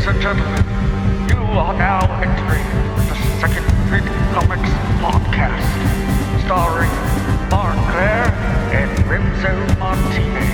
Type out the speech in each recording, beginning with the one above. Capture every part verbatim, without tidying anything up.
Ladies and gentlemen, you are now entering the Second Print Comics Podcast, starring Mark Claire and Remso Martinez.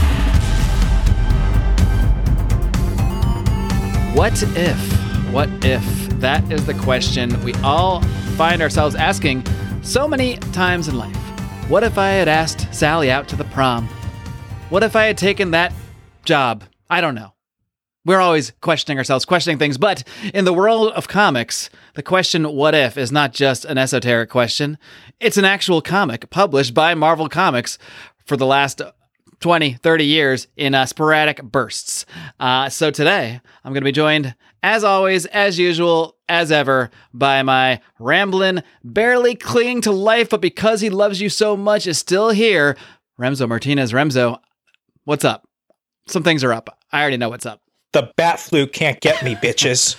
What if? What if? That is the question we all find ourselves asking so many times in life. What if I had asked Sally out to the prom? What if I had taken that job? I don't know. We're always questioning ourselves, questioning things, but in the world of comics, the question what if is not just an esoteric question. It's an actual comic published by Marvel Comics for the last twenty, thirty years in uh, sporadic bursts. Uh, so today, I'm going to be joined, as always, as usual, as ever, by my ramblin', barely clinging to life, but because he loves you so much is still here, Remso Martinez. Remso, what's up? Some things are up. I already know what's up. The bat flu can't get me, bitches.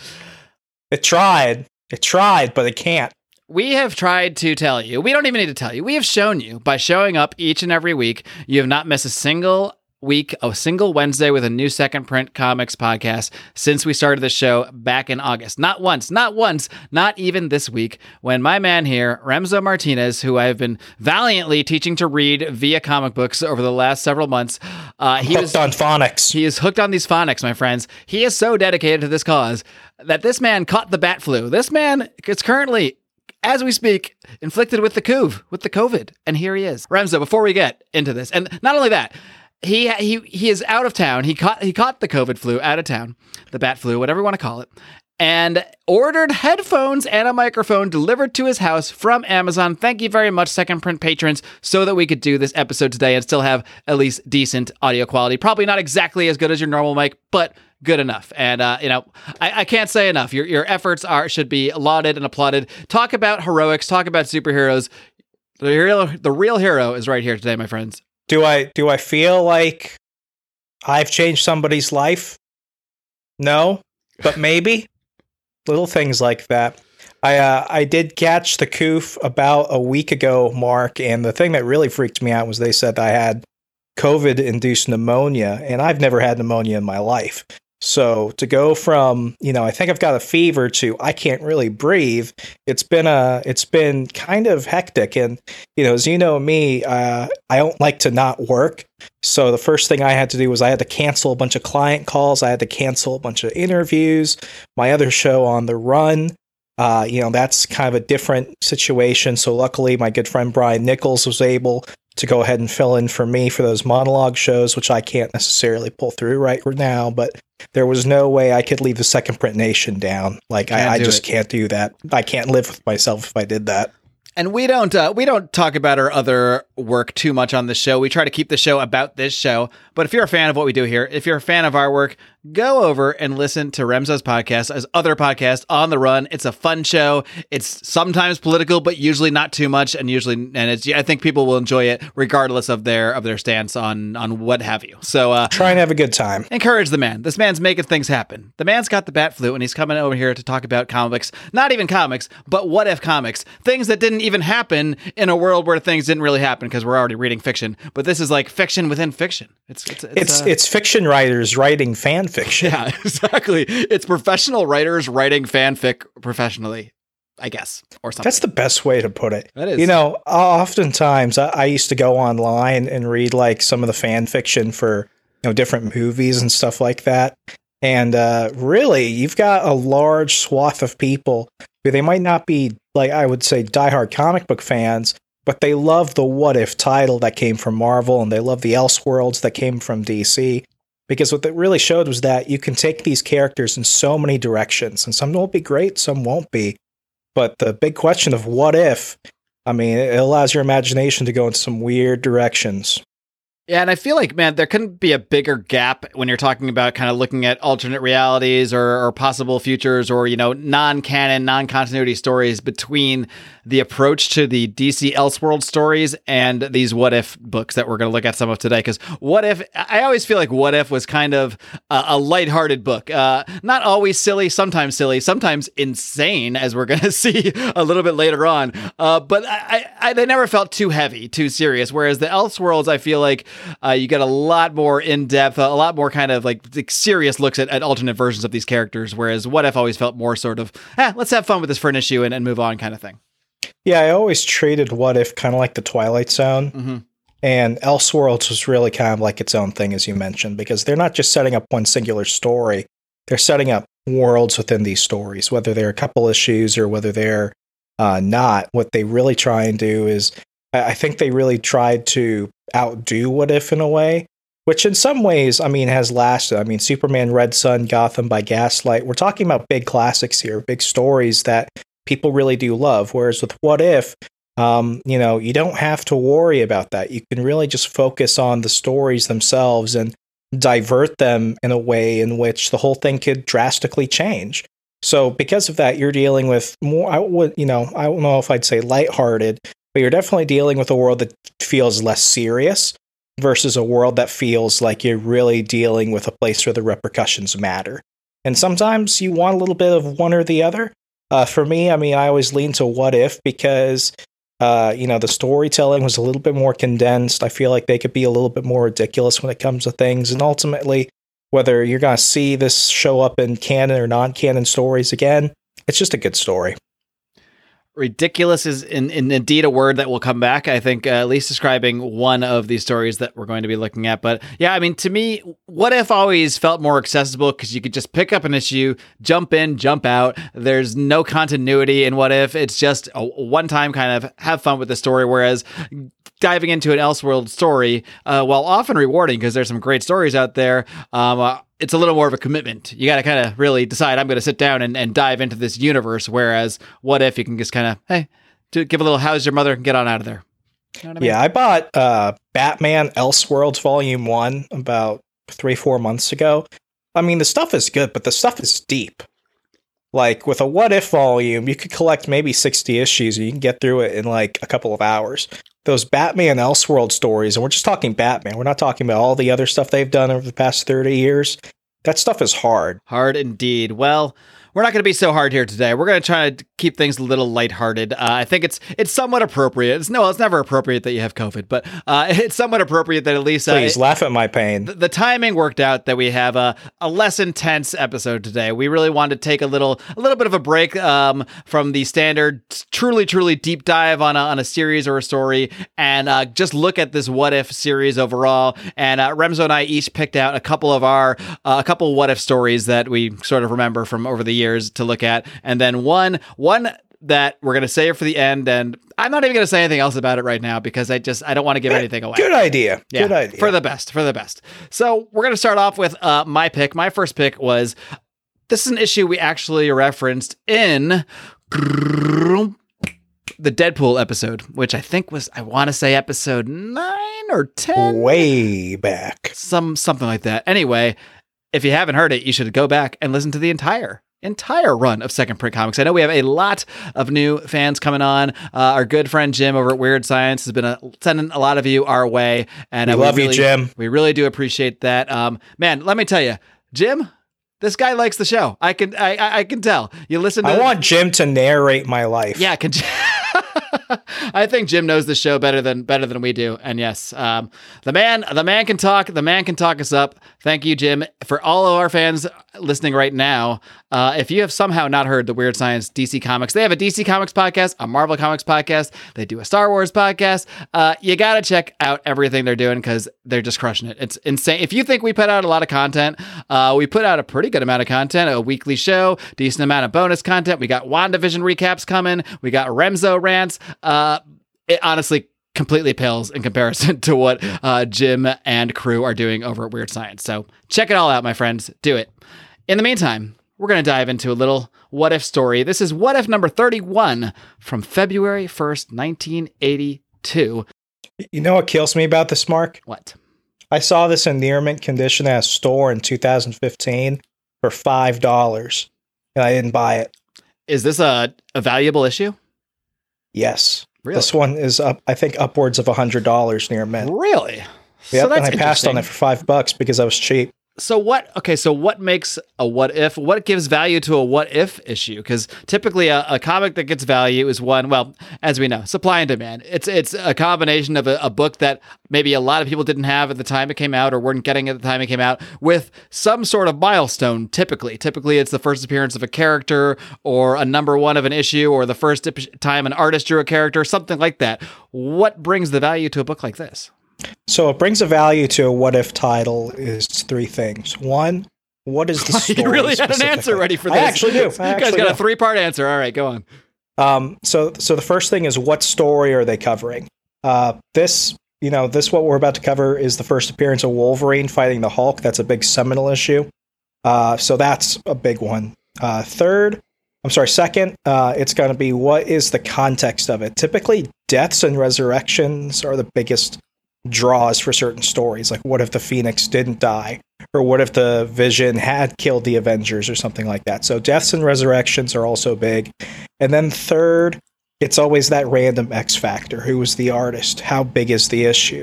It tried. It tried, but it can't. We have tried to tell you. We don't even need to tell you. We have shown you by showing up each and every week. You have not missed a single week, a single Wednesday with a new Second Print Comics podcast since we started the show back in August. Not once, not once, not even this week, when my man here, Remso Martinez, who I have been valiantly teaching to read via comic books over the last several months, uh, he hooked was on phonics. He is hooked on these phonics, my friends. He is so dedicated to this cause that this man caught the bat flu. This man is currently, as we speak, inflicted with the cov, with the COVID, and here he is. Remso, before we get into this, and not only that, he he he is out of town. He caught he caught the COVID flu out of town, the bat flu, whatever you want to call it, and ordered headphones and a microphone delivered to his house from Amazon. Thank you very much, Second Print patrons, so that we could do this episode today and still have at least decent audio quality. Probably not exactly as good as your normal mic, but good enough. And, uh, you know, I, I can't say enough. Your your efforts are should be lauded and applauded. Talk about heroics. Talk about superheroes. The real, the real hero is right here today, my friends. Do I do I feel like I've changed somebody's life? No, but maybe. Little things like that. I uh, I did catch the coof about a week ago, Mark, and the thing that really freaked me out was they said I had COVID-induced pneumonia, and I've never had pneumonia in my life. So to go from, you know, I think I've got a fever to I can't really breathe, it's been a it's been kind of hectic. And, you know, as you know me, uh, I don't like to not work. So the first thing I had to do was I had to cancel a bunch of client calls. I had to cancel a bunch of interviews. My other show on the run, uh, you know, that's kind of a different situation. So luckily, my good friend Brian Nichols was able to go ahead and fill in for me for those monologue shows, which I can't necessarily pull through right now. But there was no way I could leave the Second Print Nation down. Like, I, I just it. can't do that. I can't live with myself if I did that. And we don't uh, we don't talk about our other work too much on the show. We try to keep the show about this show. But if you're a fan of what we do here, if you're a fan of our work, go over and listen to Remso's podcast, his other podcast, On the Run. It's a fun show. It's sometimes political, but usually not too much. And usually, and it's I think people will enjoy it regardless of their of their stance on on what have you. So uh, try and have a good time. Encourage the man. This man's making things happen. The man's got the bat flu, and he's coming over here to talk about comics. Not even comics, but what if comics? Things that didn't even happen in a world where things didn't really happen because we're already reading fiction. But this is like fiction within fiction. It's it's it's, it's, uh, it's fiction writers writing fan fiction. Yeah, exactly. It's professional writers writing fanfic professionally, I guess, or something. That's the best way to put it. That is. You know, oftentimes I, I used to go online and read like some of the fan fiction for, you know, different movies and stuff like that. And uh, really, you've got a large swath of people who they might not be, like I would say, diehard comic book fans, but they love the What If title that came from Marvel, and they love the Elseworlds that came from D C. Because what that really showed was that you can take these characters in so many directions, and some will be great, some won't be. But the big question of what if, I mean, it allows your imagination to go in some weird directions. Yeah, and I feel like, man, there couldn't be a bigger gap when you're talking about kind of looking at alternate realities or, or possible futures or, you know, non-canon, non-continuity stories between the approach to the D C Elseworld stories and these What If books that we're going to look at some of today. Because What If, I always feel like What If was kind of a, a lighthearted book. Uh, not always silly, sometimes silly, sometimes insane, as we're going to see a little bit later on. Uh, but I, I, they never felt too heavy, too serious. Whereas the Elseworlds, I feel like, Uh, you get a lot more in-depth, a lot more kind of like serious looks at, at alternate versions of these characters, whereas What If always felt more sort of, eh, let's have fun with this for an issue and, and move on kind of thing. Yeah, I always treated What If kind of like the Twilight Zone. Mm-hmm. And Elseworlds was really kind of like its own thing, as you mentioned, because they're not just setting up one singular story. They're setting up worlds within these stories, whether they're a couple issues or whether they're uh, not. What they really try and do is, I think they really tried to outdo What If in a way, which in some ways, I mean, has lasted. I mean, Superman, Red Sun, Gotham by Gaslight. We're talking about big classics here, big stories that people really do love. Whereas with What If, Um, you know, you don't have to worry about that. You can really just focus on the stories themselves and divert them in a way in which the whole thing could drastically change. So because of that, you're dealing with more, I would, you know, I don't know if I'd say lighthearted, but you're definitely dealing with a world that feels less serious versus a world that feels like you're really dealing with a place where the repercussions matter. And sometimes you want a little bit of one or the other. Uh, for me, I mean, I always lean to What If because Uh, you know, the storytelling was a little bit more condensed. I feel like they could be a little bit more ridiculous when it comes to things. And ultimately, whether you're going to see this show up in canon or non-canon stories again, it's just a good story. Ridiculous is in, in indeed a word that will come back, I think, uh, at least describing one of these stories that we're going to be looking at. But yeah, I mean, to me, What If always felt more accessible because you could just pick up an issue, jump in, jump out. There's no continuity in What If. It's just a one-time kind of have fun with the story, whereas diving into an Elseworld story, uh, while often rewarding because there's some great stories out there, um, uh, it's a little more of a commitment. You got to kind of really decide, I'm going to sit down and, and dive into this universe. Whereas What If you can just kind of, hey, to give a little how's your mother and get on out of there. You know what I mean? Yeah, I bought uh, Batman Elseworlds Volume one about three, four months ago. I mean, the stuff is good, but the stuff is deep. Like with a What If volume, you could collect maybe sixty issues and you can get through it in like a couple of hours. Those Batman Elseworld stories, and we're just talking Batman, we're not talking about all the other stuff they've done over the past thirty years. That stuff is hard. Hard indeed. Well, we're not going to be so hard here today. We're going to try to keep things a little lighthearted. Uh, I think it's it's somewhat appropriate. It's, no, it's never appropriate that you have COVID, but uh, it's somewhat appropriate that at least... Uh, Please, laugh at my pain. The, the timing worked out that we have a, a less intense episode today. We really wanted to take a little a little bit of a break um, from the standard, truly, truly deep dive on a, on a series or a story and uh, just look at this What If series overall. And uh, Remzo and I each picked out a couple of our, uh, a couple What If stories that we sort of remember from over the years to look at, and then one one that we're going to save for the end, and I'm not even going to say anything else about it right now because I just I don't want to give anything away. Good idea. Yeah, Good idea. For the best, for the best. So we're going to start off with uh, my pick. My first pick was, this is an issue we actually referenced in the Deadpool episode, which I think was, I want to say episode nine or ten. Way back. Some Something like that. Anyway, if you haven't heard it, you should go back and listen to the entire entire run of Second Print Comics. I know we have a lot of new fans coming on. Uh, our good friend Jim over at Weird Science has been a, sending a lot of you our way. And we uh, love we really, you, Jim. We really do appreciate that. Um, man, let me tell you, Jim, this guy likes the show. I can I, I, I can tell. You listen to I want Jim to narrate my life. Yeah, can I think Jim knows the show better than better than we do. And yes, um, the man, the man can talk. The man can talk us up. Thank you, Jim, for all of our fans listening right now. Uh, if you have somehow not heard the Weird Science D C Comics, they have a D C Comics podcast, a Marvel Comics podcast. They do a Star Wars podcast. Uh, you got to check out everything they're doing because they're just crushing it. It's insane. If you think we put out a lot of content, uh, we put out a pretty good amount of content, a weekly show, decent amount of bonus content. We got WandaVision recaps coming. We got Remzo rants. Uh, it honestly completely pales in comparison to what uh, Jim and crew are doing over at Weird Science. So check it all out, my friends. Do it. In the meantime, we're going to dive into a little What If story. This is What If number thirty-one from February first, nineteen eighty-two. You know what kills me about this, Mark? What? I saw this in near mint condition at a store in two thousand fifteen for five dollars, and I didn't buy it. Is this a, a valuable issue? Yes. Really? This one is, up, I think, upwards of one hundred dollars near mint. Really? Yep, so that's and I passed on interesting. it for five bucks because I was cheap. So what, okay, so what makes a what if, what gives value to a what if issue? Because typically a, a comic that gets value is one, well, as we know, supply and demand. It's it's a combination of a, a book that maybe a lot of people didn't have at the time it came out or weren't getting at the time it came out with some sort of milestone, typically. Typically it's the first appearance of a character or a number one of an issue or the first time an artist drew a character, something like that. What brings the value to a book like this? So it brings a value to a what if title is three things. One, what is the story? You really had an answer ready for this. I actually do. I actually you guys got do. a three-part answer. All right, go on. Um, so, so the first thing is what story are they covering? Uh, this, you know, this what we're about to cover is the first appearance of Wolverine fighting the Hulk. That's a big seminal issue. Uh, so that's a big one. Uh, third, I'm sorry, second, uh, it's going to be what is the context of it? Typically, deaths and resurrections are the biggest draws for certain stories. Like, what if the Phoenix didn't die? Or what if the Vision had killed the Avengers or something like that? So deaths and resurrections are also big. And then third, it's always that random X factor. Who was the artist? How big is the issue?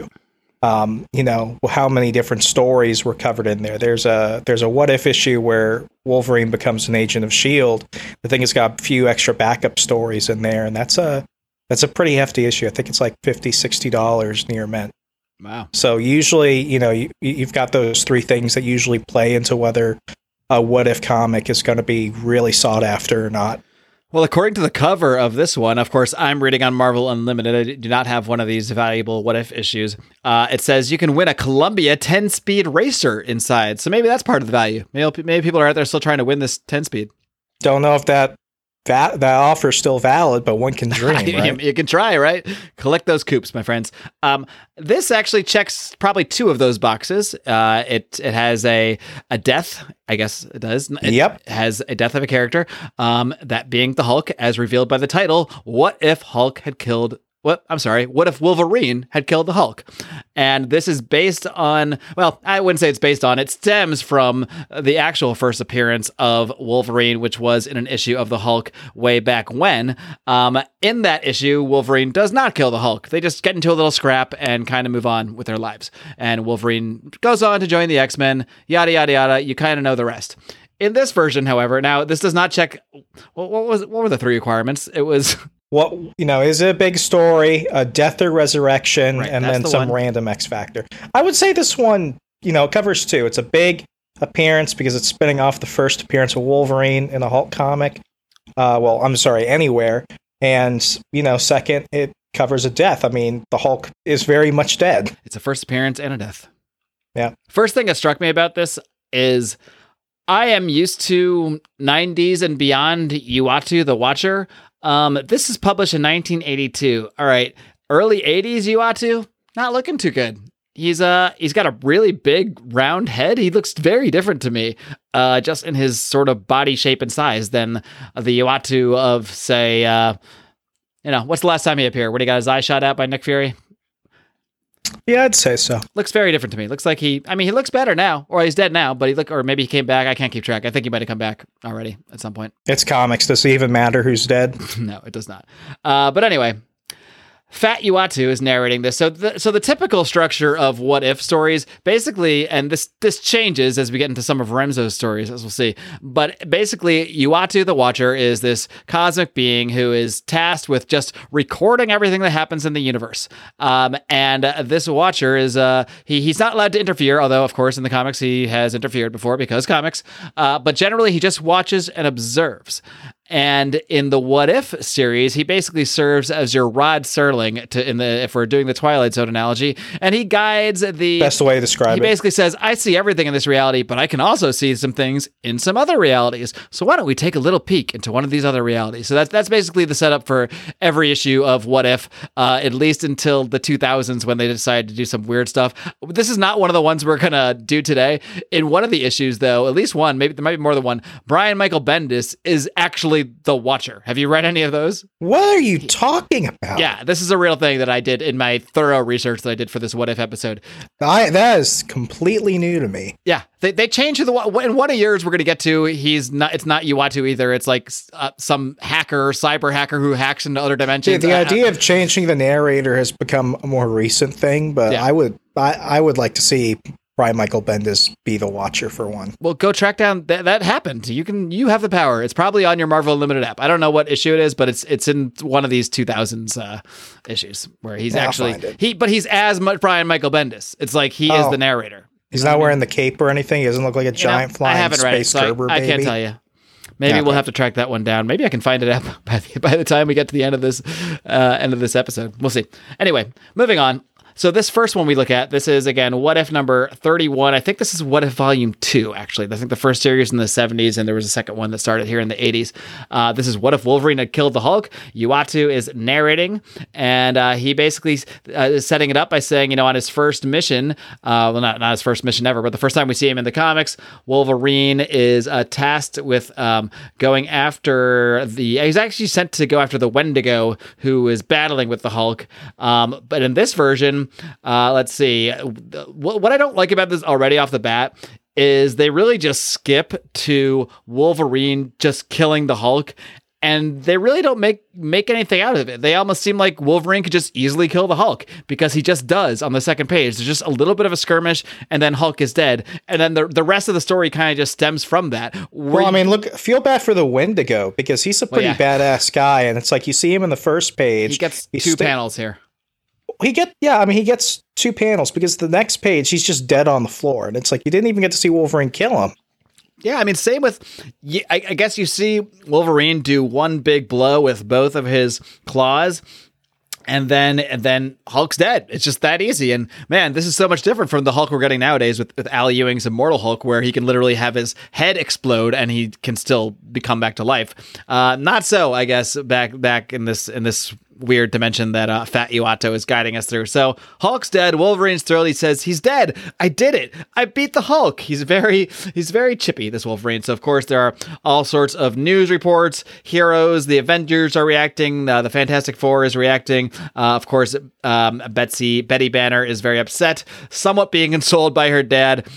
Um, you know, how many different stories were covered in there? There's a there's a what if issue where Wolverine becomes an agent of S H I E L D. The thing has got a few extra backup stories in there, and that's a that's a pretty hefty issue. I think it's like fifty dollars, sixty dollars near mint. Wow. So usually, you know, you, you've got those three things that usually play into whether a what if comic is going to be really sought after or not. Well, according to the cover of this one, of course, I'm reading on Marvel Unlimited. I do not have one of these valuable what if issues. Uh, it says you can win a Columbia ten-speed racer inside. So maybe that's part of the value. Maybe, maybe people are out there still trying to win this ten-speed. Don't know if that that that offer is still valid, but one can dream, right? you, you can try, right? Collect those coupes, my friends. Um, this actually checks probably two of those boxes. Uh, it it has a a death, I guess it does. It Yep. has a death of a character, um, that being the Hulk, as revealed by the title. What if Hulk had killed... What I'm sorry. What if Wolverine had killed the Hulk? And this is based on, well, I wouldn't say it's based on, it stems from the actual first appearance of Wolverine, which was in an issue of the Hulk way back when. Um, in that issue, Wolverine does not kill the Hulk. They just get into a little scrap and kind of move on with their lives. And Wolverine goes on to join the X-Men, yada, yada, yada. You kind of know the rest. In this version, however, now this does not check, what, what was what were the three requirements? It was... What, you know, is it a big story, a death or resurrection, Right, and that's then the some one. random X factor? I would say this one, you know, covers two. It's a big appearance because it's spinning off the first appearance of Wolverine in a Hulk comic. Uh, well, I'm sorry, anywhere. And, you know, second, it covers a death. I mean, the Hulk is very much dead. It's a first appearance and a death. Yeah. First thing that struck me about this is I am used to nineties and beyond Uatu the Watcher. Um, this is published in nineteen eighty-two. All right. Early eighties Uatu, not looking too good. He's uh he's got a really big round head. He looks very different to me, uh, just in his sort of body shape and size than the Uatu of, say, uh, you know, what's the last time he appeared? When he got his eye shot out by Nick Fury? Yeah, I'd say so. Looks very different to me. Looks like he, I mean, he looks better now, or he's dead now, but he look, or maybe he came back. I can't keep track. I think he might have come back already at some point. It's comics. Does it even matter who's dead? No, it does not. Uh, but anyway, Fat Uatu is narrating this. So the, so the typical structure of what if stories, basically, and this this changes as we get into some of Remzo's stories, as we'll see. But basically, Uatu the Watcher is this cosmic being who is tasked with just recording everything that happens in the universe. Um, and uh, this Watcher is uh, he he's not allowed to interfere, although of course in the comics he has interfered before because comics. Uh, but generally, he just watches and observes. And in the What If series, he basically serves as your Rod Serling to in the if we're doing the Twilight Zone analogy, and he guides the Best way to describe he it. basically says, I see everything in this reality, but I can also see some things in some other realities. So why don't we take a little peek into one of these other realities? So that's that's basically the setup for every issue of What If, uh, at least until the two thousands when they decided to do some weird stuff. This is not one of the ones we're gonna do today. In one of the issues, though, at least one, maybe there might be more than one, Brian Michael Bendis is actually the Watcher. Have you read any of those? What are you talking about? Yeah, this is a real thing that I did in my thorough research that I did for this What If episode. I, that is completely new to me. Yeah, they they changed who the in one of yours we're gonna get to. He's not. It's not Uatu either. It's like uh, some hacker, cyber hacker who hacks into other dimensions. Yeah, the Uh, idea of changing the narrator has become a more recent thing, but Yeah. I would I, I would like to see Brian Michael Bendis be the Watcher for one. Well, go track down that. That happened. You can. You have the power. It's probably on your Marvel Unlimited app. I don't know what issue it is, but it's it's in one of these two thousands uh, issues where he's Yeah, I'll actually find it. he. But he's as much Brian Michael Bendis. It's like he is Oh. the narrator. He's not wearing the cape or anything. He doesn't look like a You know, giant I flying haven't read it, space so I- Gerber I, baby. can't tell you. Maybe Yeah, we'll okay. have to track that one down. Maybe I can find it up by the, by the time we get to the end of this uh, end of this episode. We'll see. Anyway, moving on. So this first one we look at, this is, again, What If number thirty-one. I think this is What If Volume two, actually. I think the first series in the seventies, and there was a second one that started here in the eighties. Uh, this is What If Wolverine Had Killed the Hulk. Uatu is narrating, and uh, he basically uh, is setting it up by saying, you know, on his first mission, uh, well, not, not his first mission ever, but the first time we see him in the comics, Wolverine is uh, tasked with um, going after the... He's actually sent to go after the Wendigo, who is battling with the Hulk. Um, but in this version... Uh, let's see. What, what I don't like about this already off the bat is they really just skip to Wolverine just killing the Hulk, and they really don't make make anything out of it. They almost seem like Wolverine could just easily kill the Hulk because he just does on the second page. There's just a little bit of a skirmish, and then Hulk is dead, and then the the rest of the story kind of just stems from that. Well, I mean, look, feel bad for the Wendigo because he's a pretty yeah. badass guy, and it's like you see him in the first page. he gets he's two sta- panels here. He get yeah, I mean, he gets two panels because the next page he's just dead on the floor, and it's like you didn't even get to see Wolverine kill him. Yeah, I mean, same with, I I guess you see Wolverine do one big blow with both of his claws, and then and then Hulk's dead. It's just that easy. And man, this is so much different from the Hulk we're getting nowadays with, with Al Ewing's Immortal Hulk, where he can literally have his head explode and he can still be come back to life. Uh, not so, I guess, back back in this in this weird dimension that uh, Fat Uatu is guiding us through. So Hulk's dead. Wolverine's thrilled. He says, he's dead. I did it. I beat the Hulk. He's very, he's very chippy, this Wolverine. So of course there are all sorts of news reports, heroes, the Avengers are reacting. Uh, the Fantastic Four is reacting. Uh, of course, um, Betsy, Betty Banner is very upset, somewhat being consoled by her dad.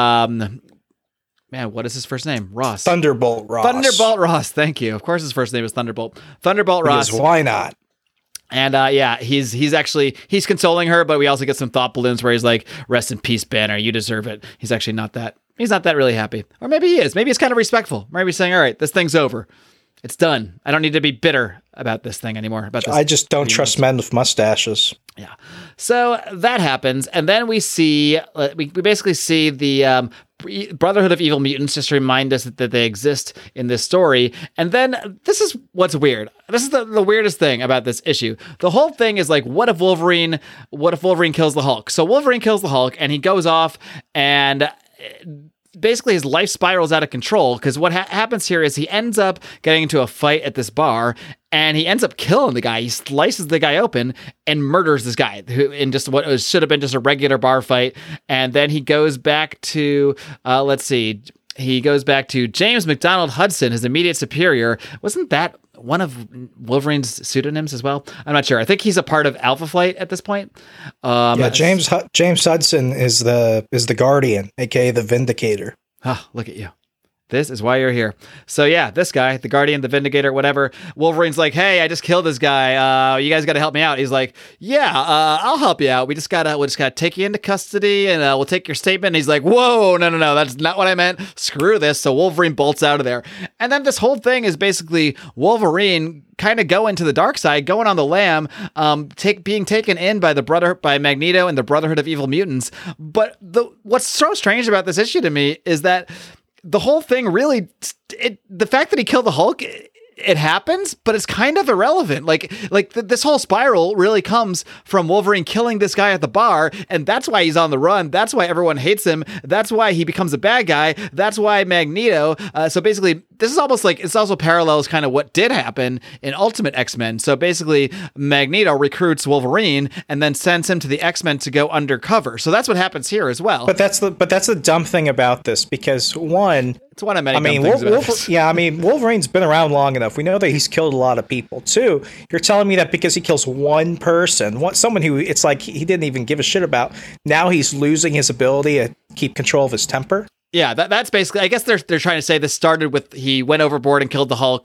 Um, Man, what is his first name? Ross. Thunderbolt Ross. Thunderbolt Ross. Thank you. Of course, his first name is Thunderbolt. Thunderbolt Ross. Because why not? And uh, yeah, he's he's actually he's consoling her, but we also get some thought balloons where he's like, "Rest in peace, Banner. You deserve it." He's actually not that. He's not that really happy, or maybe he is. Maybe he's kind of respectful. Maybe he's saying, "All right, this thing's over. It's done. I don't need to be bitter about this thing anymore." About this. I just don't trust men with mustaches. Yeah. So that happens, and then we see uh, we we basically see the um, Brotherhood of Evil Mutants just remind us that, that they exist in this story. And then this is what's weird. This is the, the weirdest thing about this issue. The whole thing is like, what if Wolverine, what if Wolverine kills the Hulk? So Wolverine kills the Hulk and he goes off and basically his life spirals out of control because what ha- happens here is he ends up getting into a fight at this bar and he ends up killing the guy. He slices the guy open and murders this guy who in just what was, should have been just a regular bar fight. And then he goes back to, uh, let's see, he goes back to James McDonald Hudson, his immediate superior. Wasn't that one of Wolverine's pseudonyms as well? I'm not sure. I think he's a part of Alpha Flight at this point. Um, yeah, James Hu- James Hudson is the is the Guardian, aka the Vindicator. Oh, look at you. This is why you're here. So yeah, this guy, the Guardian, the Vindicator, whatever. Wolverine's like, hey, I just killed this guy. Uh, you guys got to help me out. He's like, yeah, uh, I'll help you out. We just gotta, we just gotta take you into custody, and uh, we'll take your statement. And he's like, whoa, no, no, no, that's not what I meant. Screw this. So Wolverine bolts out of there, and then this whole thing is basically Wolverine kind of going to the dark side, going on the lam, um, take being taken in by the brother by Magneto and the Brotherhood of Evil Mutants. But the what's so strange about this issue to me is that the whole thing really, it, the fact that he killed the Hulk, it, it happens, but it's kind of irrelevant. Like, like th- this whole spiral really comes from Wolverine killing this guy at the bar, and that's why he's on the run. That's why everyone hates him. That's why he becomes a bad guy. That's why Magneto. Uh, so basically, this is almost like it's also parallels kind of what did happen in Ultimate X-Men. So basically, Magneto recruits Wolverine and then sends him to the X-Men to go undercover. So that's what happens here as well. But that's the but that's the dumb thing about this because one. It's one of many I mean, dumb things Wolver- about this. yeah, I mean, Wolverine's been around long enough. We know that he's killed a lot of people. Two, you're telling me that because he kills one person, one, someone who it's like he didn't even give a shit about, now he's losing his ability to keep control of his temper? Yeah, that, that's basically, I guess they're they're trying to say this started with he went overboard and killed the Hulk,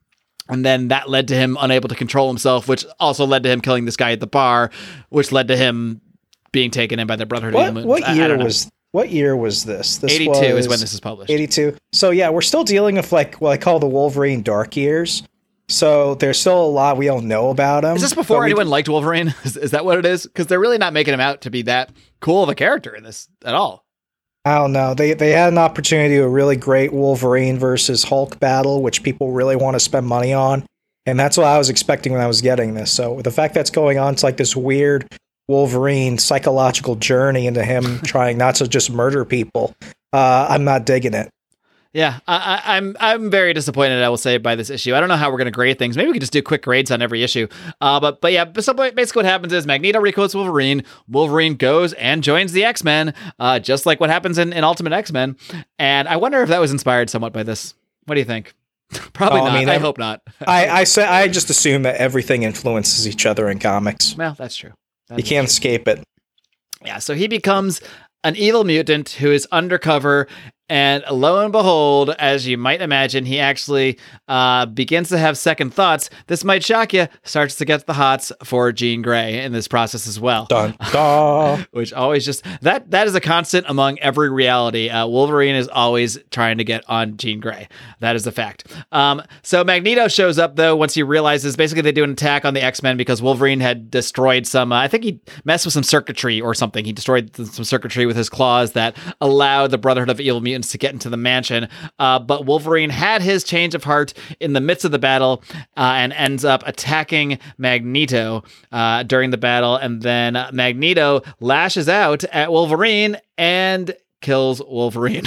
and then that led to him unable to control himself, which also led to him killing this guy at the bar, which led to him being taken in by the Brotherhood of What, Evil what Mutants. I- I year don't know. was what year was this? This eighty-two was is when this is published. eighty-two. So yeah, we're still dealing with like what I call the Wolverine dark years. So there's still a lot we don't know about him. Is this before but we- anyone liked Wolverine? Is, is that what it is? Because they're really not making him out to be that cool of a character in this at all. I don't know. They they had an opportunity to do a really great Wolverine versus Hulk battle, which people really want to spend money on. And that's what I was expecting when I was getting this. So with the fact that's going on, it's like this weird Wolverine psychological journey into him trying not to just murder people. Uh, I'm not digging it. Yeah, I, I, I'm I'm very disappointed, I will say, by this issue. I don't know how we're going to grade things. Maybe we could just do quick grades on every issue. Uh, but but yeah, so basically what happens is Magneto recruits Wolverine. Wolverine goes and joins the X-Men, uh, just like what happens in, in Ultimate X-Men. And I wonder if that was inspired somewhat by this. What do you think? Probably Oh, I not. I, mean, I- hope not. I I, say, I just assume that everything influences each other in comics. Well, that's true. That You is can't true. escape it. Yeah, so he becomes an evil mutant who is undercover, and lo and behold, as you might imagine, he actually uh, begins to have second thoughts. This might shock you, starts to get the hots for Jean Grey in this process as well. Dun, dun. Which always just, that that is a constant among every reality. Uh, Wolverine is always trying to get on Jean Grey. That is a fact. Um, so Magneto shows up, though, once he realizes, basically they do an attack on the X-Men because Wolverine had destroyed some, uh, I think he messed with some circuitry or something. He destroyed th- some circuitry with his claws that allowed the Brotherhood of Evil Mutants to get into the mansion. Uh, but Wolverine had his change of heart in the midst of the battle uh, and ends up attacking Magneto uh, during the battle. And then Magneto lashes out at Wolverine and kills Wolverine.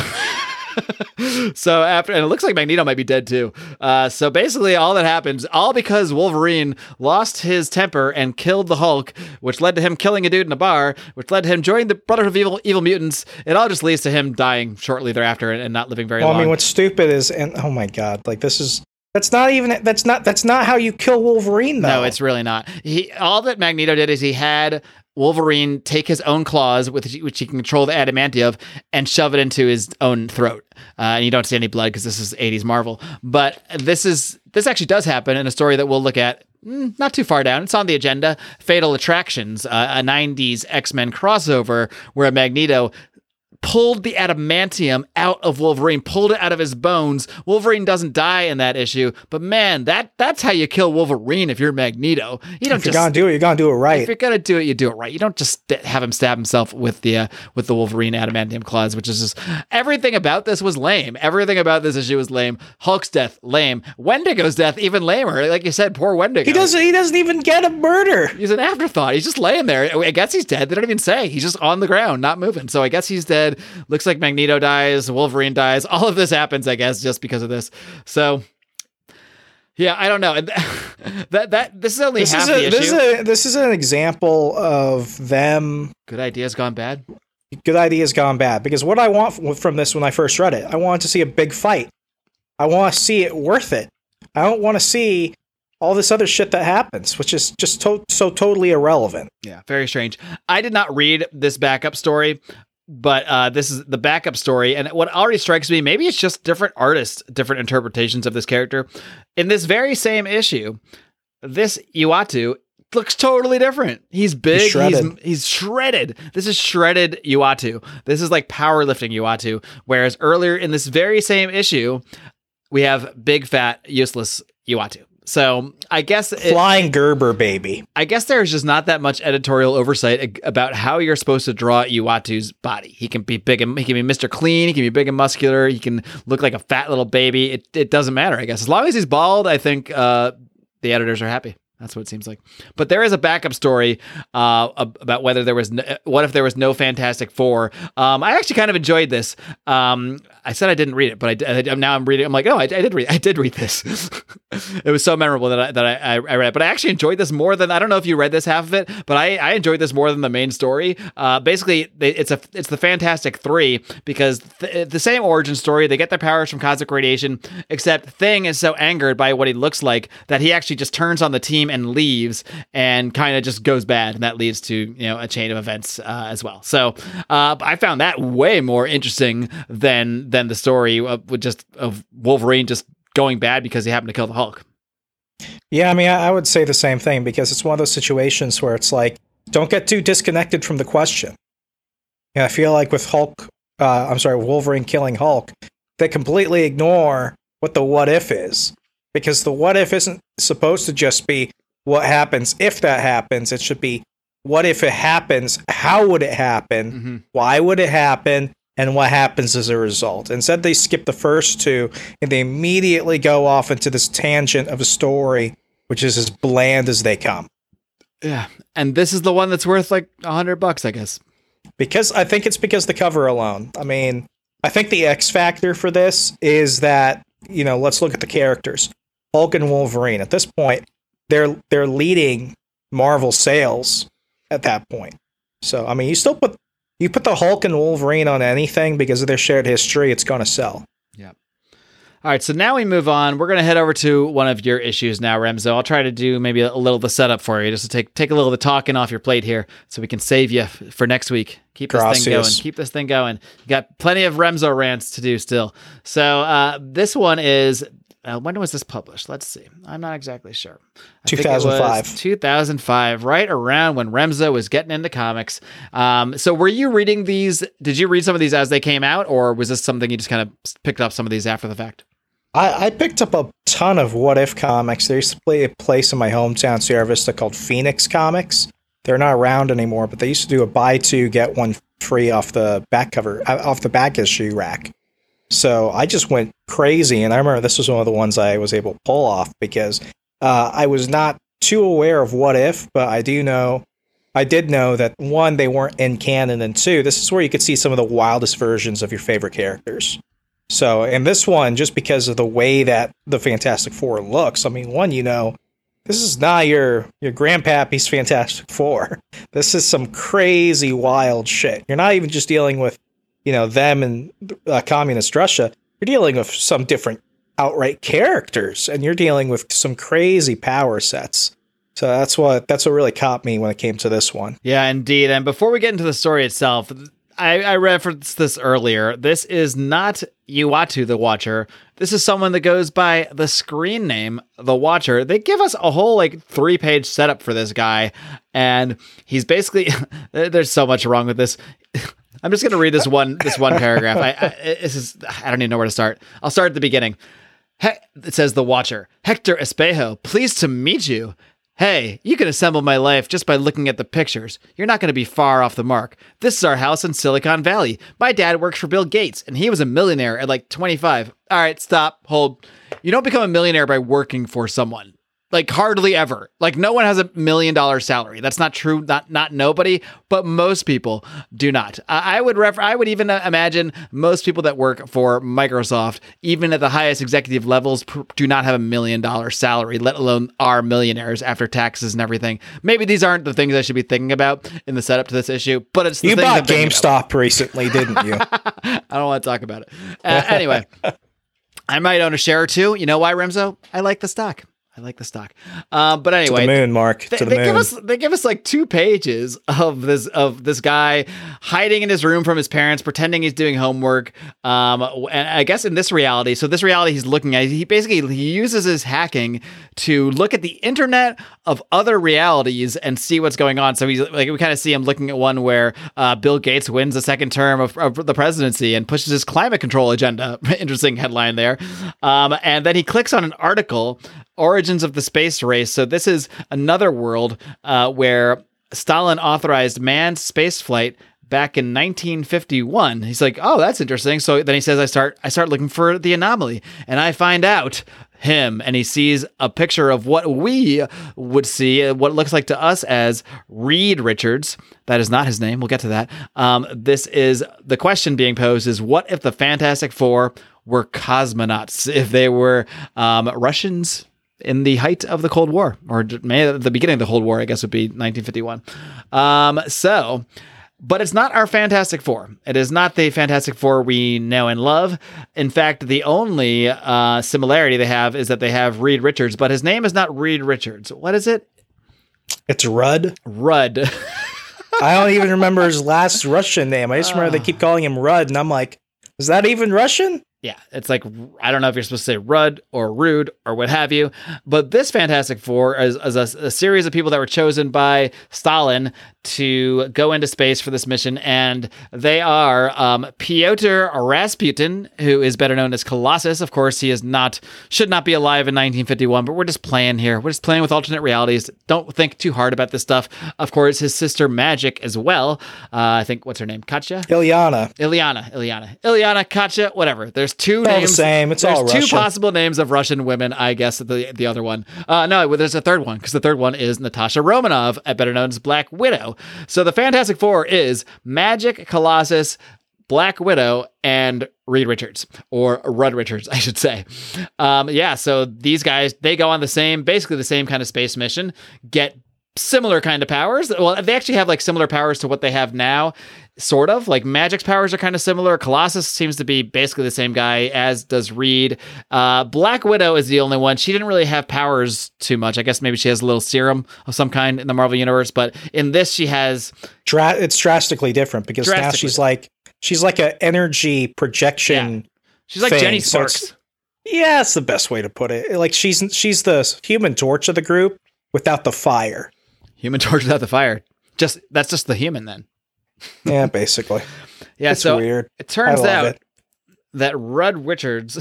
So after, and it looks like Magneto might be dead too. Uh, so basically all that happens, all because Wolverine lost his temper and killed the Hulk, which led to him killing a dude in a bar, which led to him joining the Brotherhood of Evil, Evil Mutants. It all just leads to him dying shortly thereafter and, and not living very Well, long. I mean, what's stupid is, and oh my god, like this is that's not even that's not that's not how you kill Wolverine, though. No, it's really not. He all that Magneto did is he had Wolverine take his own claws, with which he can control the adamantium, and shove it into his own throat. Uh, and you don't see any blood because this is eighties Marvel. But this is this actually does happen in a story that we'll look at mm, not too far down. It's on the agenda. Fatal Attractions, uh, a nineties X-Men crossover where Magneto pulled the adamantium out of Wolverine, pulled it out of his bones. Wolverine doesn't die in that issue, but man, that that's how you kill Wolverine if you're Magneto. You don't if you're just gonna do it, you're gonna do it right. if you're gonna do it, you do it right. You don't just st- have him stab himself with the uh, with the Wolverine adamantium claws, which is just everything about this was lame. Everything about this issue was lame. Hulk's death, lame. Wendigo's death, even lamer. Like you said, poor Wendigo. He doesn't. He doesn't even get a murder. He's an afterthought. He's just laying there. I guess he's dead. They don't even say. He's just on the ground, not moving. So I guess he's dead. Looks like Magneto dies. Wolverine dies. All of this happens, I guess, just because of this. So, yeah, I don't know. That that this is only This half is, the a, issue. this, is a, this is an example of them. Good ideas gone bad. Good ideas gone bad. Because what I want f- from this when I first read it, I wanted to see a big fight. I want to see it worth it. I don't want to see all this other shit that happens, which is just to- so totally irrelevant. Yeah, very strange. I did not read this backup story, but uh, this is the backup story. And what already strikes me, maybe it's just different artists, different interpretations of this character. In this very same issue, this Uatu looks totally different. He's big. He's shredded. He's, he's shredded. This is shredded Uatu. This is like powerlifting Uatu. Whereas earlier in this very same issue, we have big, fat, useless Uatu. So I guess it, Flying Gerber, baby. I guess there's just not that much editorial oversight ag- about how you're supposed to draw Uatu's body. He can be big and he can be Mister Clean. He can be big and muscular. He can look like a fat little baby. It it doesn't matter, I guess. As long as he's bald, I think uh, the editors are happy. That's what it seems like. But there is a backup story uh, about whether there was no, what if there was no Fantastic Four. Um, I actually kind of enjoyed this. Um, I said I didn't read it, but I, I now I'm reading. I'm like, oh, I, I did read. I did read this. It was so memorable that I, that I, I read it. But I actually enjoyed this more than I don't know if you read this half of it, but I, I enjoyed this more than the main story. Uh, basically, they, it's a it's the Fantastic Three because th- the same origin story. They get their powers from cosmic radiation, except Thing is so angered by what he looks like that he actually just turns on the team and leaves and kind of just goes bad, and that leads to you know a chain of events uh, as well. So uh, I found that way more interesting than than the story of, with just of Wolverine just going bad because he happened to kill the Hulk. Yeah, I mean, I, I would say the same thing because it's one of those situations where it's like, don't get too disconnected from the question. And I feel like with Hulk, uh, I'm sorry, Wolverine killing Hulk, they completely ignore what the what if is. Because the what if isn't supposed to just be what happens if that happens. It should be what if it happens, how would it happen, mm-hmm. why would it happen, and what happens as a result. Instead, they skip the first two, and they immediately go off into this tangent of a story, which is as bland as they come. Yeah, and this is the one that's worth like a hundred bucks, I guess. Because I think it's because the cover alone. I mean, I think the X factor for this is that, you know, let's look at the characters. Hulk and Wolverine. At this point, they're they're leading Marvel sales at that point. So, I mean, you still put you put the Hulk and Wolverine on anything because of their shared history, it's going to sell. Yeah. All right, so now we move on. We're going to head over to one of your issues now, Remso. I'll try to do maybe a little of the setup for you, just to take take a little of the talking off your plate here so we can save you f- for next week. Keep this Gracias. thing going. Keep this thing going. You got plenty of Remso rants to do still. So uh, this one is... Uh, when was this published? Let's see. I'm not exactly sure. I two thousand five. two thousand five, right around when Remso was getting into comics. Um, so were you reading these? Did you read some of these as they came out, or was this something you just kind of picked up some of these after the fact? I, I picked up a ton of What If comics. There used to be a place in my hometown, Sierra Vista, called Phoenix Comics. They're not around anymore, but they used to do a buy two, get one free off the back cover, off the back issue rack. So I just went crazy, and I remember this was one of the ones I was able to pull off because uh, I was not too aware of What If, but I do know, I did know that one, they weren't in canon, and two, this is where you could see some of the wildest versions of your favorite characters. So in this one, just because of the way that the Fantastic Four looks, I mean, one, you know, this is not your your grandpappy's Fantastic Four. This is some crazy wild shit. You're not even just dealing with, you know, them and uh, communist Russia. You're dealing with some different outright characters, and you're dealing with some crazy power sets. So that's what that's what really caught me when it came to this one. Yeah, indeed. And before we get into the story itself, I, I referenced this earlier. This is not Uatu the Watcher. This is someone that goes by the screen name The Watcher. They give us a whole like three page setup for this guy, and he's basically there's so much wrong with this. I'm just going to read this one this one paragraph. I, I, this is, I don't even know where to start. I'll start at the beginning. He- it says The Watcher. Hector Espejo, pleased to meet you. Hey, you can assemble my life just by looking at the pictures. You're not going to be far off the mark. This is our house in Silicon Valley. My dad works for Bill Gates, and he was a millionaire at like twenty-five. All right, stop, hold. You don't become a millionaire by working for someone. Like hardly ever. Like no one has a million dollar salary. That's not true. Not not nobody, but most people do not. I, I would ref- I would even uh, imagine most people that work for Microsoft, even at the highest executive levels, pr- do not have a million dollar salary, let alone are millionaires after taxes and everything. Maybe these aren't the things I should be thinking about in the setup to this issue, but it's the you things bought I'm thinking GameStop about. recently, didn't you? I don't want to talk about it. Uh, anyway, I might own a share or two. You know why, Remso? I like the stock. I like the stock. Uh, but anyway, to the moon, Mark. They, to the they moon. give us they give us like two pages of this of this guy hiding in his room from his parents, pretending he's doing homework. Um, and I guess in this reality, so this reality he's looking at, he basically he uses his hacking to look at the internet of other realities and see what's going on. So he's like, we kind of see him looking at one where uh, Bill Gates wins the second term of, of the presidency and pushes his climate control agenda. Interesting headline there. Um, and then he clicks on an article. Origins of the Space Race. So this is another world uh, where Stalin authorized manned space flight back in nineteen fifty-one. He's like, oh, that's interesting. So then he says, I start, I start looking for the anomaly, and I find out him, and he sees a picture of what we would see, what it looks like to us as Reed Richards. That is not his name. We'll get to that. Um, this is the question being posed: is what if the Fantastic Four were cosmonauts? If they were um, Russians in the height of the Cold War, or maybe at the beginning of the Cold War, I guess would be nineteen fifty-one. Um, so, but it's not our Fantastic Four. It is not the Fantastic Four we know and love. In fact, the only uh, similarity they have is that they have Reed Richards, but his name is not Reed Richards. What is it? It's Rudd. Rudd. I don't even remember his last Russian name. I just remember they keep calling him Rudd, and I'm like, is that even Russian? Yeah, it's like, I don't know if you're supposed to say Rudd or Rude or what have you, but this Fantastic Four is, is a, a series of people that were chosen by Stalin to go into space for this mission, and they are um, Pyotr Rasputin, who is better known as Colossus. Of course, he is not should not be alive in nineteen fifty-one, but we're just playing here. We're just playing with alternate realities. Don't think too hard about this stuff. Of course, his sister Magic as well. Uh, I think what's her name? Katya. Ilyana. Ilyana. Ilyana. Ilyana. Katya. Whatever. There's two It's all the names. same. It's there's all two Russian. possible names of Russian women. I guess the the other one. Uh, no, well, there's a third one because the third one is Natasha Romanov, better known as Black Widow. So the Fantastic Four is Magic, Colossus, Black Widow, and Reed Richards, or Rudd Richards, I should say. Um, yeah, so these guys, they go on the same, basically the same kind of space mission, get similar kind of powers. Well, they actually have like similar powers to what they have now, sort of. Like Magic's powers are kind of similar. Colossus seems to be basically the same guy, as does Reed. Uh, Black Widow is the only one. She didn't really have powers too much. I guess maybe she has a little serum of some kind in the Marvel Universe, but in this she has... Dra- it's drastically different because now Drastically. she's like she's like an energy projection. Yeah. She's like thing, Jenny so it's- Sparks. Yeah, that's the best way to put it. Like she's she's the Human Torch of the group without the fire. Human Torch without the fire. Just That's just the human then. Yeah, basically. Yeah, It's so weird. it turns I love out it. that Rudd Richards...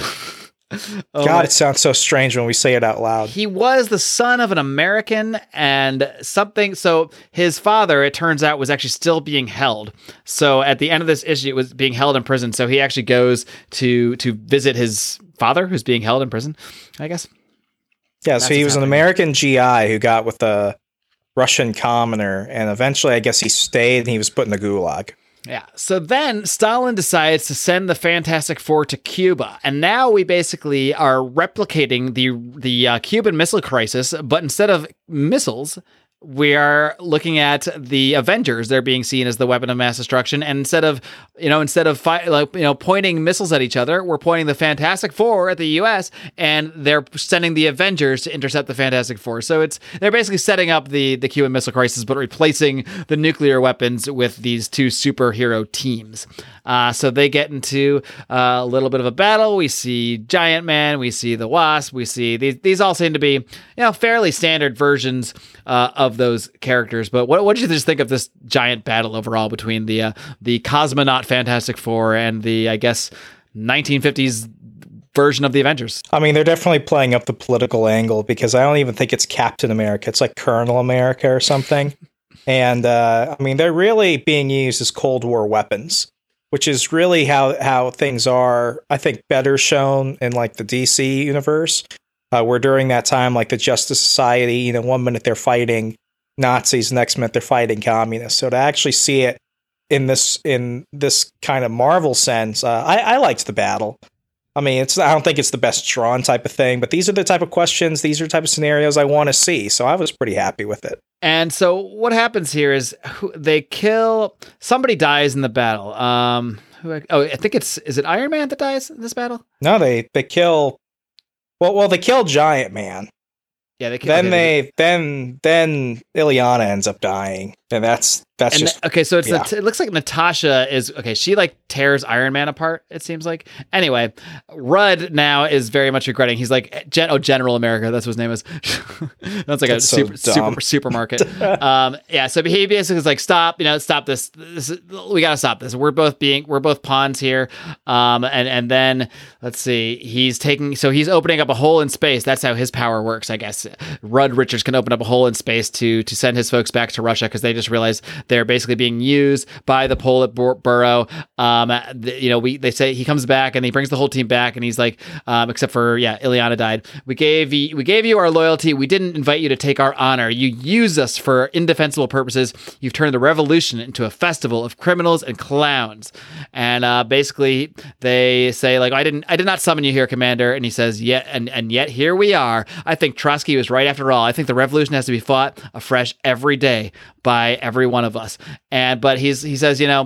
oh God, my- it sounds so strange when we say it out loud. He was the son of an American and something. So his father, it turns out, was actually still being held. So at the end of this issue, it was being held in prison. So he actually goes to to visit his father, who's being held in prison, I guess. Yeah, That's so he what's was an happening. American G I who got with a Russian commoner, and eventually I guess he stayed and he was put in the gulag. Yeah. So then Stalin decides to send the Fantastic Four to Cuba, and now we basically are replicating the the uh, Cuban Missile Crisis, but instead of missiles, we are looking at the Avengers. They're being seen as the weapon of mass destruction, and instead of you know instead of fi- like you know pointing missiles at each other, we're pointing the Fantastic Four at the U S, and they're sending the Avengers to intercept the Fantastic Four. So it's they're basically setting up the the Cuban Missile Crisis, but replacing the nuclear weapons with these two superhero teams. Uh, so they get into uh, a little bit of a battle. We see Giant Man, we see the Wasp, we see these. These all seem to be you know fairly standard versions uh, of those characters. But what what did you just think of this giant battle overall between the uh, the cosmonaut Fantastic Four and the I guess nineteen fifties version of the Avengers? I mean, they're definitely playing up the political angle because I don't even think it's Captain America. It's like Colonel America or something. And uh, I mean, they're really being used as Cold War weapons, which is really how, how things are, I think, better shown in like the D C universe, uh, where during that time, like the Justice Society, you know, one minute they're fighting Nazis, next minute they're fighting communists. So to actually see it in this in this kind of Marvel sense, uh, I, I liked the battle. I mean, it's I don't think it's the best drawn type of thing, but these are the type of questions, these are the type of scenarios I want to see. So I was pretty happy with it. And so what happens here is who- they kill somebody dies in the battle. Um, who, oh, I think it's is it Iron Man that dies in this battle? No, they they kill. Well, well, they kill Giant Man. Yeah, they kill. Then okay, they then then Ilyana ends up dying, and that's that's And just th- okay, so it's yeah. Nat- it looks like Natasha is okay. She like tears Iron Man apart. It seems like. Anyway, Rudd now is very much regretting. He's like, Gen- oh, General America. That's what his name is. That's like a That's so super, super dumb. supermarket. um, yeah. So he basically is like, stop. You know, stop this. This is, we gotta stop this. We're both being we're both pawns here. Um, and and then let's see. He's taking so he's opening up a hole in space. That's how his power works, I guess. Rudd Richards can open up a hole in space to to send his folks back to Russia because they just realized they're basically being used by the Politburo. Um, the, you know, we they say he comes back and he brings the whole team back and he's like, um, except for yeah, Ilyana died. We gave you, we gave you our loyalty. We didn't invite you to take our honor. You use us for indefensible purposes. You've turned the revolution into a festival of criminals and clowns. And uh, basically, they say like, I didn't, I did not summon you here, Commander. And he says, yet, and and yet here we are. I think Trotsky was right after all. I think the revolution has to be fought afresh every day by every one of us. And but he's he says, you know.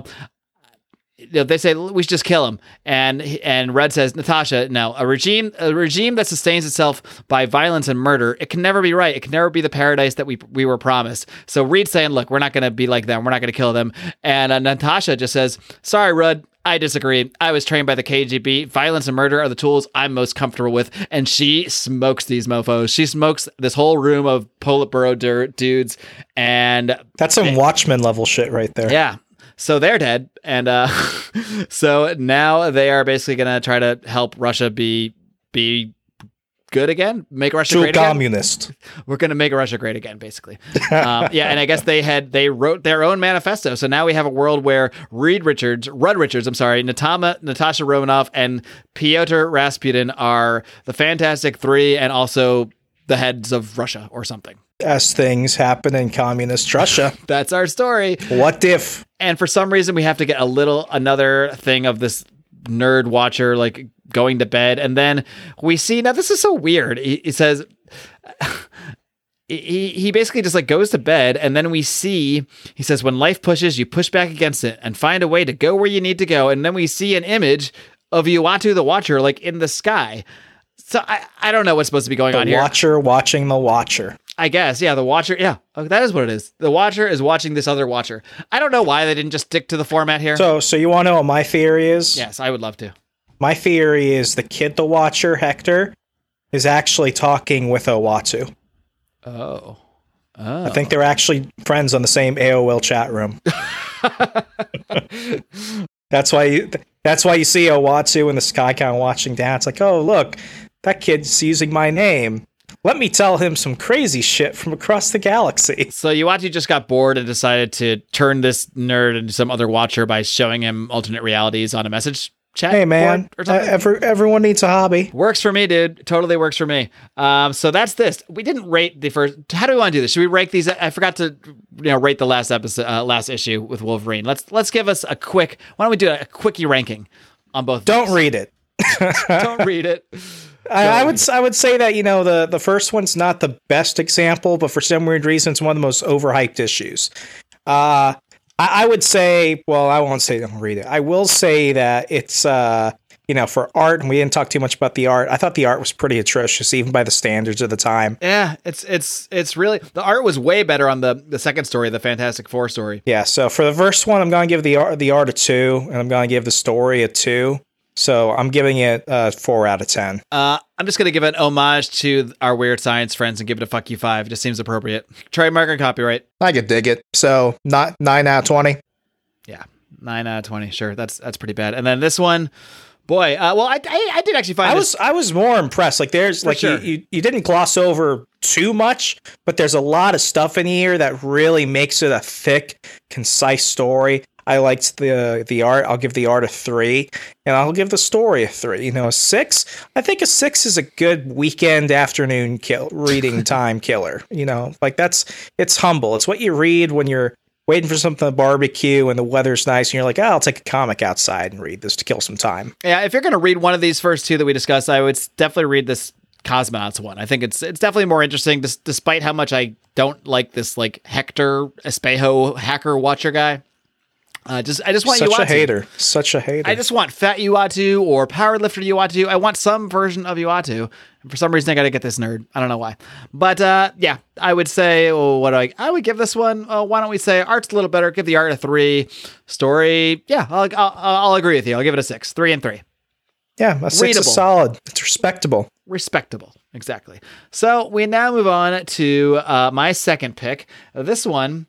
You know, they say we should just kill him, and and Rudd says, Natasha, no, a regime a regime that sustains itself by violence and murder, it can never be right. It can never be the paradise that we we were promised. So Reed's saying, look, we're not going to be like them. We're not going to kill them. And uh, Natasha just says, sorry, Rudd, I disagree. I was trained by the K G B. Violence and murder are the tools I'm most comfortable with, and she smokes these mofos. She smokes this whole room of Politburo dur- dudes, and That's some Watchmen level shit right there. yeah. So they're dead, and uh, so now they are basically going to try to help Russia be be good again, make Russia True great again. communist. We're going to make Russia great again, basically. um, yeah, and I guess they had they wrote their own manifesto. So now we have a world where Reed Richards, Rudd Richards, I'm sorry, Natama, Natasha Romanoff, and Pyotr Rasputin are the Fantastic Three, and also the heads of Russia or something. As things happen in communist Russia. That's our story. What if? And for some reason, we have to get a little another thing of this nerd watcher like going to bed, and then we see, now this is so weird, he, he says he he basically just like goes to bed, and then we see, he says, when life pushes, you push back against it and find a way to go where you need to go. And then we see an image of Uatu the Watcher like in the sky. So I, I don't know what's supposed to be going The on here. Watcher watching the Watcher. I guess, yeah, the Watcher, yeah, oh, that is what it is. The Watcher is watching this other Watcher. I don't know why they didn't just stick to the format here. So, so you want to know what my theory is? Yes, I would love to. My theory is the kid, the Watcher, Hector, is actually talking with Owatu. Oh. Oh. I think they're actually friends on the same A O L chat room. That's why you, that's why you see Owatu in the sky kind of watching down. It's like, oh, look, that kid's using my name. Let me tell him some crazy shit from across the galaxy. So Uatu just got bored and decided to turn this nerd into some other Watcher by showing him alternate realities on a message chat. Hey, man, board or uh, something. every, everyone needs a hobby. Works for me, dude. Totally works for me. Um, so that's this. We didn't rate the first. How do we want to do this? Should we rank these? I forgot to, you know, rate the last episode, uh, last issue with Wolverine. Let's let's give us a quick. Why don't we do a quickie ranking on both? Don't read it. Don't read it. I, I would I would say that, you know, the, the first one's not the best example, but for some weird reason, it's one of the most overhyped issues. Uh, I, I would say, well, I won't say don't read it. I will say that it's, uh, you know, for art, and we didn't talk too much about the art. I thought the art was pretty atrocious, even by the standards of the time. Yeah, it's it's it's really, the art was way better on the the second story, the Fantastic Four story. Yeah, so for the first one, I'm going to give the art the art a two, and I'm going to give the story a two. So I'm giving it a four out of ten. Uh, I'm just going to give an homage to our Weird Science friends and give it a fuck you five. It just seems appropriate. Trademark and copyright. I could dig it. So not nine out of twenty. Yeah, nine out of twenty. Sure, that's that's pretty bad. And then this one, boy, uh, well, I, I I did actually find I this- was I was more impressed. Like there's For like sure. you, you you didn't gloss over too much, but there's a lot of stuff in here that really makes it a thick, concise story. I liked the the art. I'll give the art a three, and I'll give the story a three. You know, a six. I think a six is a good weekend afternoon kill reading time killer. You know, like that's it's humble. It's what you read when you're waiting for something to barbecue and the weather's nice, and you're like, oh, I'll take a comic outside and read this to kill some time. Yeah, if you're going to read one of these first two that we discussed, I would definitely read this Cosmonauts one. I think it's it's definitely more interesting, dis- despite how much I don't like this like Hector Espejo hacker watcher guy. Uh, just I just want Such Uatu. a hater. Such a hater. I just want Fat Uatu or Powerlifter Uatu. I want some version of Uatu. And for some reason, I got to get this nerd. I don't know why. But uh, yeah, I would say, oh, what do I? I would give this one. Oh, why don't we say art's a little better? Give the art a three. Story, yeah, I'll I'll, I'll agree with you. I'll give it a six. Three and three. yeah, a six readable. is solid. It's respectable. Respectable. Exactly. So we now move on to uh, my second pick. This one.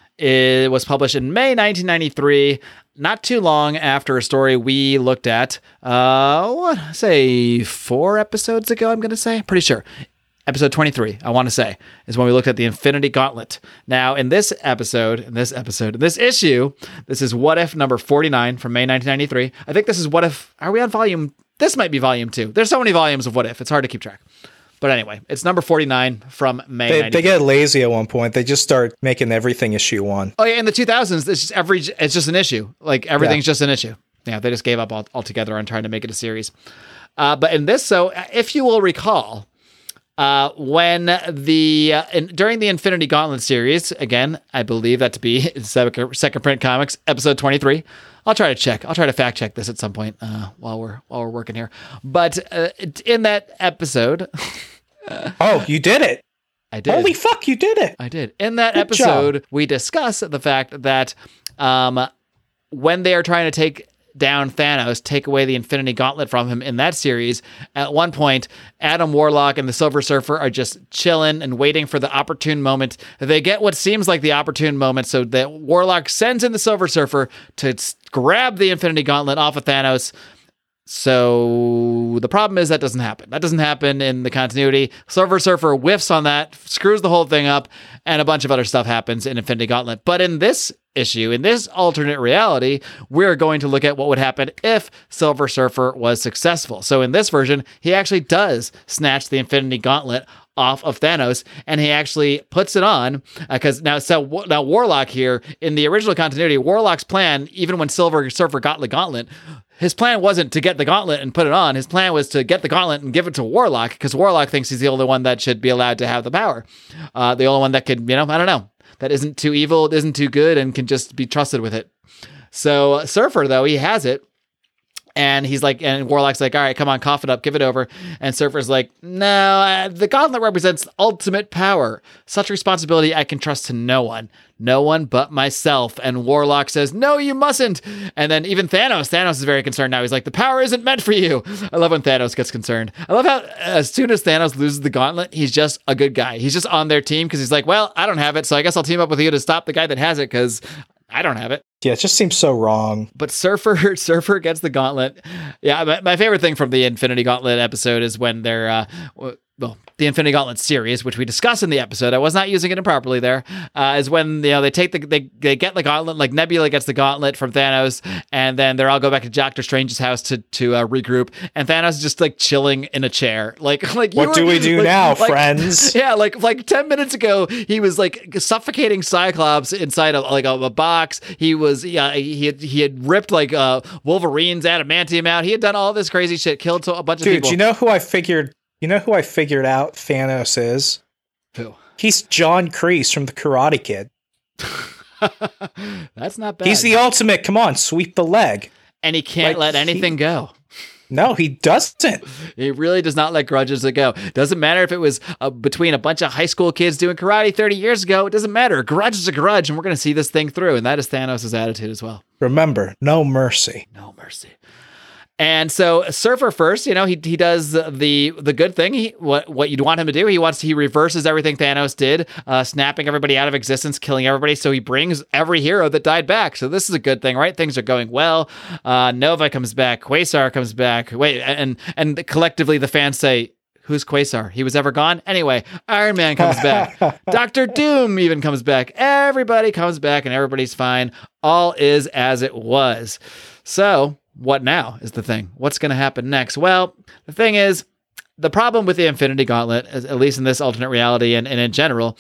It was published in May nineteen ninety-three, not too long after a story we looked at, uh, what, say four episodes ago, I'm going to say? Pretty sure. Episode twenty-three, I want to say, is when we looked at the Infinity Gauntlet. Now, in this episode, in this episode, in this issue, this is What If number forty-nine from May nineteen ninety-three. I think this is What If, are we on volume? This might be volume two. There's so many volumes of What If, it's hard to keep track. But anyway, it's number forty-nine from May. They, ninety-three. they get lazy at one point. They just start making everything issue one. Oh yeah, in the two thousands, it's just every it's just an issue. Like everything's Yeah. just an issue. Yeah, they just gave up all, altogether on trying to make it a series. Uh, but in this, so if you will recall, uh, when the uh, in, during the Infinity Gauntlet series, again, I believe that to be Second, Second Print Comics episode twenty-three. I'll try to check. I'll try to fact check this at some point uh, while we're while we're working here. But uh, in that episode, Oh, you did it. I did. Holy fuck, you did it. I did. In that Good episode, we discuss the fact that um, when they are trying to take down Thanos, take away the Infinity Gauntlet from him in that series. At one point, Adam Warlock and the Silver Surfer are just chilling and waiting for the opportune moment. They get what seems like the opportune moment, so that Warlock sends in the Silver Surfer to grab the Infinity Gauntlet off of Thanos. So the problem is that doesn't happen. That doesn't happen in the continuity. Silver Surfer whiffs on that, screws the whole thing up, and a bunch of other stuff happens in Infinity Gauntlet. But in this issue, in this alternate reality, we're going to look at what would happen if Silver Surfer was successful. So in this version, he actually does snatch the Infinity Gauntlet off of Thanos, and he actually puts it on because uh, now, so now Warlock here in the original continuity, Warlock's plan, even when Silver Surfer got the gauntlet, his plan wasn't to get the gauntlet and put it on. His plan was to get the gauntlet and give it to Warlock because Warlock thinks he's the only one that should be allowed to have the power. Uh, the only one that could, you know, I don't know, that isn't too evil, isn't too good, and can just be trusted with it. So uh, Surfer, though, he has it. And he's like, and Warlock's like, all right, come on, cough it up, give it over. And Surfer's like, no, uh, the gauntlet represents ultimate power. Such responsibility I can trust to no one. No one but myself. And Warlock says, no, you mustn't. And then even Thanos, Thanos is very concerned now. He's like, the power isn't meant for you. I love when Thanos gets concerned. I love how as soon as Thanos loses the gauntlet, he's just a good guy. He's just on their team because he's like, well, I don't have it, so I guess I'll team up with you to stop the guy that has it because I don't have it. Yeah, it just seems so wrong. But Surfer Surfer gets the gauntlet. Yeah, my, my favorite thing from the Infinity Gauntlet episode is when they're, uh, well, the Infinity Gauntlet series, which we discussed in the episode. I was not using it improperly there. Uh, is when, you know, they take the, they, they get the gauntlet, like Nebula gets the gauntlet from Thanos, and then they all go back to Doctor Strange's house to, to uh, regroup, and Thanos is just like chilling in a chair. Like, like what were, do we do like, now, like, friends? Yeah, like like ten minutes ago, he was like suffocating Cyclops inside of like a, a box. He was, yeah, he had, he had ripped like uh, Wolverine's adamantium out. He had done all this crazy shit, killed a bunch Dude, of people. Dude, you know who I figured? You know who I figured out Thanos is? Who? He's John Kreese from The Karate Kid. That's not bad. He's the ultimate. Come on, sweep the leg. And he can't like, let anything he, go. No, he doesn't. He really does not let grudges go. Doesn't matter if it was uh, between a bunch of high school kids doing karate thirty years ago. It doesn't matter. A grudge is a grudge, and we're going to see this thing through. And that is Thanos' attitude as well. Remember, no mercy. No mercy. And so Surfer first, you know, he he does the the good thing. He what what you'd want him to do. He wants he reverses everything Thanos did, uh, snapping everybody out of existence, killing everybody. So he brings every hero that died back. So this is a good thing, right? Things are going well. Uh, Nova comes back. Quasar comes back. Wait, and and collectively the fans say, who's Quasar? He was ever gone? Anyway, Iron Man comes back. Doctor Doom even comes back. Everybody comes back and everybody's fine. All is as it was. So what now is the thing? What's going to happen next? Well, the thing is, the problem with the Infinity Gauntlet, at least in this alternate reality and, and in general,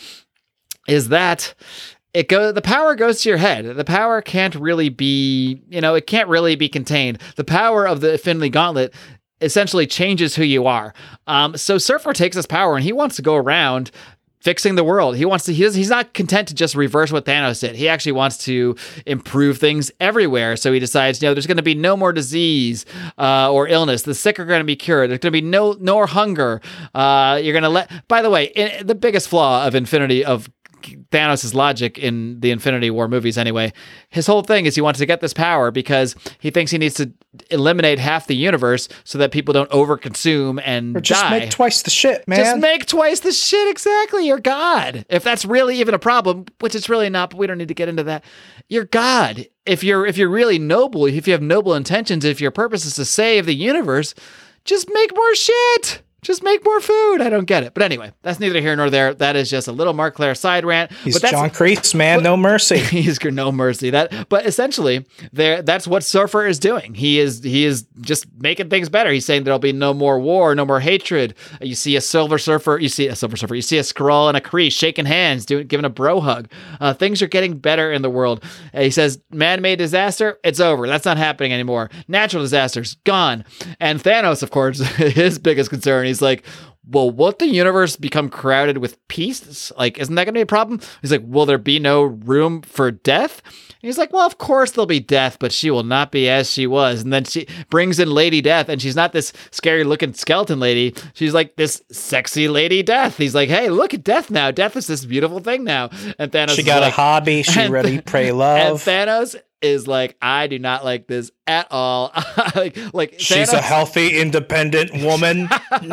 is that it go the power goes to your head. The power can't really be, you know, it can't really be contained. The power of the Infinity Gauntlet essentially changes who you are. Um, so Surfer takes this power and he wants to go around fixing the world. He wants to, he does, he's not content to just reverse what Thanos did. He actually wants to improve things everywhere. So he decides, you know, there's going to be no more disease uh, or illness. The sick are going to be cured. There's going to be no, no more hunger. Uh, you're going to let, by the way, in, the biggest flaw of Infinity, of Thanos' logic in the Infinity War movies anyway, his whole thing is he wants to get this power because he thinks he needs to eliminate half the universe so that people don't overconsume and or just die. make twice the shit, man. Just make twice the shit, exactly. You're God. If that's really even a problem, which it's really not, but we don't need to get into that. You're God. If you're if you're really noble, if you have noble intentions, if your purpose is to save the universe, just make more shit. Just make more food. I don't get it. But anyway, that's neither here nor there. That is just a little Mark Claire side rant. He's but that's, John Kreese, man. But, no mercy. He's no mercy. That, but essentially, there. That's what Surfer is doing. He is he is just making things better. He's saying there'll be no more war, no more hatred. You see a Silver Surfer. You see a Silver Surfer. You see a Skrull and a Kree shaking hands, doing giving a bro hug. Uh, things are getting better in the world. Uh, he says, man-made disaster, it's over. That's not happening anymore. Natural disasters, gone. And Thanos, of course, his biggest concern. He's like, well, won't the universe become crowded with peace? Like, isn't that going to be a problem? He's like, will there be no room for death? And he's like, well, of course there'll be death, but she will not be as she was. And then she brings in Lady Death, and she's not this scary looking skeleton lady. She's like this sexy Lady Death. He's like, hey, look at Death now. Death is this beautiful thing now. And Thanos She got is a like, hobby. She and, ready, pray, love. And Thanos is like, I do not like this at all. like, like she's Thanos- a healthy, independent woman.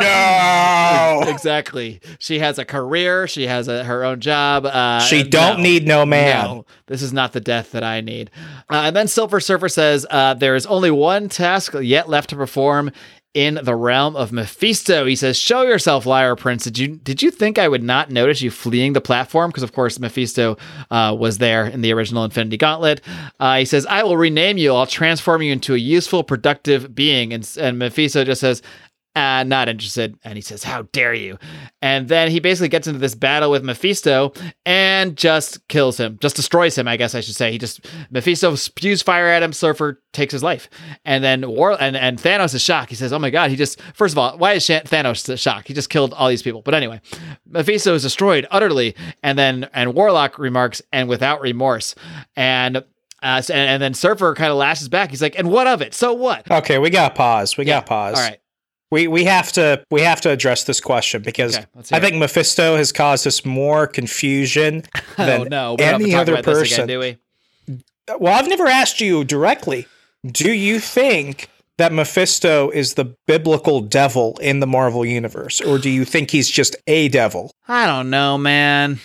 No, exactly. She has a career. She has a, her own job. Uh, she don't no. need no man. No, this is not the death that I need. Uh, and then Silver Surfer says, uh, there is only one task yet left to perform in the realm of Mephisto. He says, show yourself, liar prince. Did you did you think I would not notice you fleeing the platform? Because, of course, Mephisto uh, was there in the original Infinity Gauntlet. Uh, he says, I will rename you. I'll transform you into a useful, productive being. And, and Mephisto just says, Uh, not interested. And he says, how dare you? And then he basically gets into this battle with Mephisto and just kills him, just destroys him, I guess I should say. He just, Mephisto spews fire at him, Surfer takes his life. And then War and, and Thanos is shocked. He says, oh my God, he just, first of all, why is Thanos shocked? He just killed all these people. But anyway, Mephisto is destroyed utterly. And then, and Warlock remarks, and without remorse. And Uh, and, and then Surfer kind of lashes back. He's like, and what of it? So what? Okay, we got pause. We Yeah. got pause. All right. We we have to we have to address this question because Okay, let's hear I think Mephisto has caused us more confusion than Oh no, we don't have to any talk other about this person. again, do we? Well, I've never asked you directly. Do you think that Mephisto is the biblical devil in the Marvel universe, or do you think he's just a devil? I don't know, man.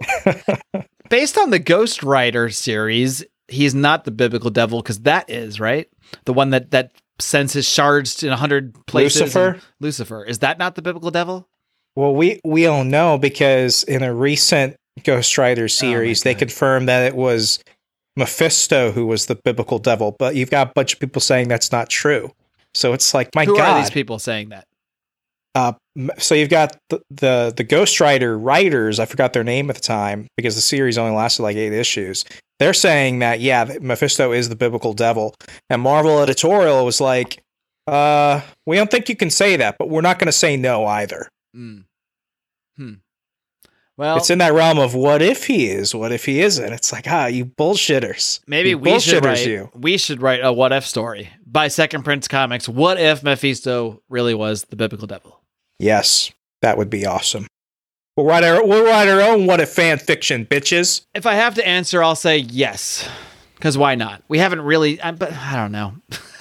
Based on the Ghost Rider series, he's not the biblical devil because that is, right? The one that that sends his shards in a hundred places. Lucifer? and- Lucifer. Is that not the biblical devil? Well, we we don't know because in a recent Ghost Rider series, they God. confirmed that it was Mephisto who was the biblical devil, but you've got a bunch of people saying that's not true. So it's like, my Who God. are these people saying that? Uh, m- so you've got the, the the Ghost Rider writers. I forgot their name at the time because the series only lasted like eight issues. They're saying that yeah, that Mephisto is the biblical devil, and Marvel editorial was like, "Uh, we don't think you can say that, but we're not going to say no either." Mm. Hmm. Well, It's in that realm of what if he is, what if he isn't. It's like, ah, you bullshitters. maybe You we should bullshitters, write. you. We should write a what if story by Second Prince Comics. What if Mephisto really was the biblical devil? Yes, that would be awesome. We'll write our we'll write our own what if fan fiction, bitches. If I have to answer, I'll say yes. Because why not? We haven't really, I, but I don't know.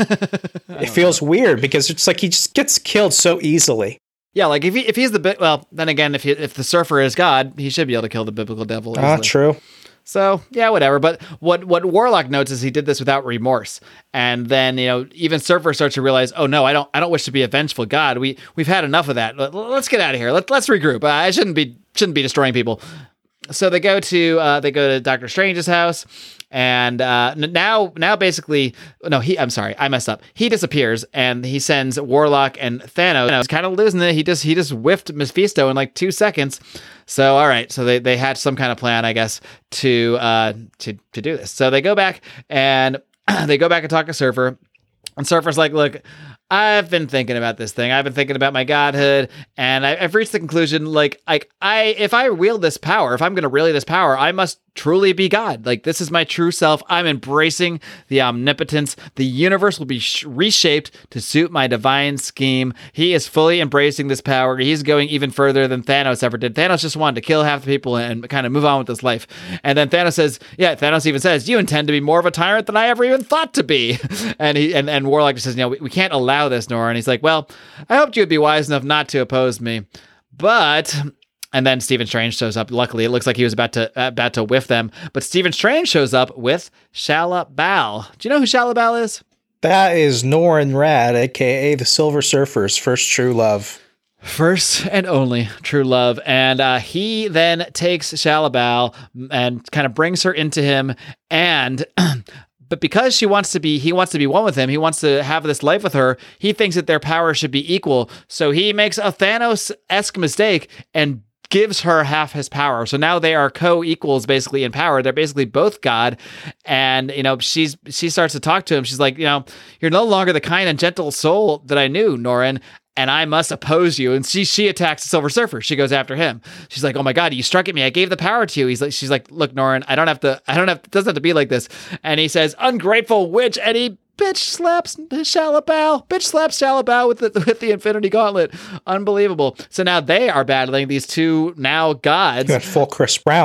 It feels weird because it's like he just gets killed so easily. Yeah, like if he if he's the bit, well, then again, if he, if the Surfer is God, he should be able to kill the biblical devil. Ah, easily. true. So yeah, whatever. But what what Warlock notes is he did this without remorse, and then you know even Surfer starts to realize, oh no, I don't I don't wish to be a vengeful god. We we've had enough of that. Let, let's get out of here. Let let's regroup. Uh, I shouldn't be shouldn't be destroying people. So they go to uh, they go to Doctor Strange's house, and uh, n- now now basically no he I'm sorry I messed up. He disappears and he sends Warlock and Thanos. Thanos kind of losing it. He just he just whiffed Mephisto in like two seconds. So all right, so they, they had some kind of plan, I guess, to uh to to do this. So they go back and they go back and talk to Surfer, and Surfer's like, look, I've been thinking about this thing. I've been thinking about my godhood, and I, I've reached the conclusion, like, like I, if I wield this power, if I'm going to relay this power, I must truly be God. Like, this is my true self. I'm embracing the omnipotence. The universe will be sh- reshaped to suit my divine scheme. He is fully embracing this power. He's going even further than Thanos ever did. Thanos just wanted to kill half the people and kind of move on with his life. And then Thanos says, yeah, Thanos even says, you intend to be more of a tyrant than I ever even thought to be. And he and, and Warlock just says, you know, we, we can't allow this, Nora. And he's like, well, I hoped you'd be wise enough not to oppose me. But... And then Stephen Strange shows up. Luckily, it looks like he was about to uh, about to whiff them. But Stephen Strange shows up with Shalla-Bal. Do you know who Shalla-Bal is? That is Norin Rad, aka the Silver Surfer's first true love. First and only true love. And uh, he then takes Shalla-Bal and kind of brings her into him. And... But because she wants to be, he wants to be one with him. He wants to have this life with her. He thinks that their power should be equal. So he makes a Thanos-esque mistake and gives her half his power. So now they are co-equals basically in power. They're basically both God. And, you know, she's she starts to talk to him. She's like, you know, you're no longer the kind and gentle soul that I knew, Norin, and I must oppose you. And she she attacks the Silver Surfer. She goes after him. She's like, oh my God, you struck at me. I gave the power to you. He's like, she's like, look, Norin, I don't have to, I don't have, it doesn't have to be like this. And he says, ungrateful witch. And he bitch slaps Shalla-Bal. Bitch slaps Shalla-Bal with the, with the Infinity Gauntlet. Unbelievable. So now they are battling these two now gods. You got full Chris Brown.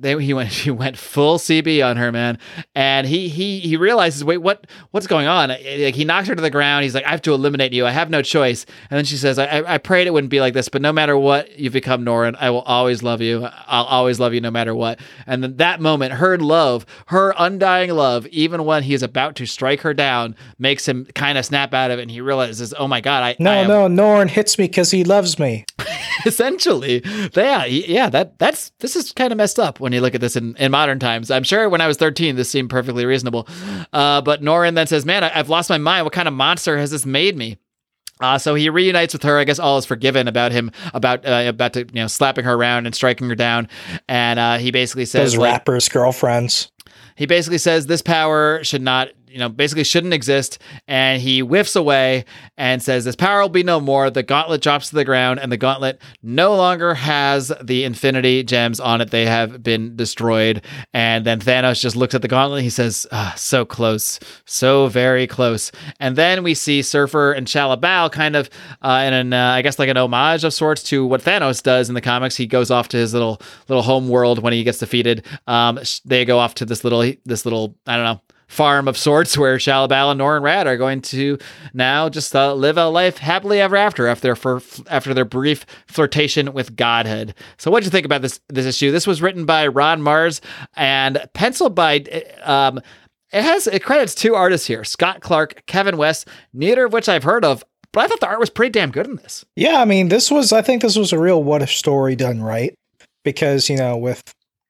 They, he went he went full C B on her, man, and he he he realizes, wait, what what's going on? Like, he knocks her to the ground. He's like, I have to eliminate you. I have no choice. And then she says, I, I prayed it wouldn't be like this, but no matter what you've become, Norrin, I will always love you. I'll always love you no matter what. And then that moment, her love, her undying love, even when he's about to strike her down, makes him kind of snap out of it, and he realizes, oh my God, I no I am- no Norrin hits me because he loves me. Essentially, yeah, yeah. That that's this is kind of messed up when you look at this in, in modern times. I'm sure when I was thirteen, this seemed perfectly reasonable. Uh, but Norrin then says, "Man, I, I've lost my mind. What kind of monster has this made me?" Uh, so he reunites with her. I guess all is forgiven about him, about uh, about to, you know, slapping her around and striking her down. And uh, he basically says, Those like, rappers' girlfriends. He basically says this power should not, you know, basically shouldn't exist. And he whiffs away and says this power will be no more. The gauntlet drops to the ground, and the gauntlet no longer has the infinity gems on it. They have been destroyed. And then Thanos just looks at the gauntlet. He says, ah, so close, so very close. And then we see Surfer and Shalla-Bal kind of uh, in an, uh, I guess like an homage of sorts to what Thanos does in the comics. He goes off to his little little home world when he gets defeated. Um, they go off to this little this little I don't know. farm of sorts where Shalla-Bal and Norrin Radd are going to now just uh, live a life happily ever after after their after their brief flirtation with Godhead. So what did you think about this this issue? This was written by Ron Mars and penciled by um, it has it credits two artists here, Scott Clark, Kevin West, neither of which I've heard of, but I thought the art was pretty damn good in this. Yeah, I mean, this was I think this was a real what if story done right, because you know with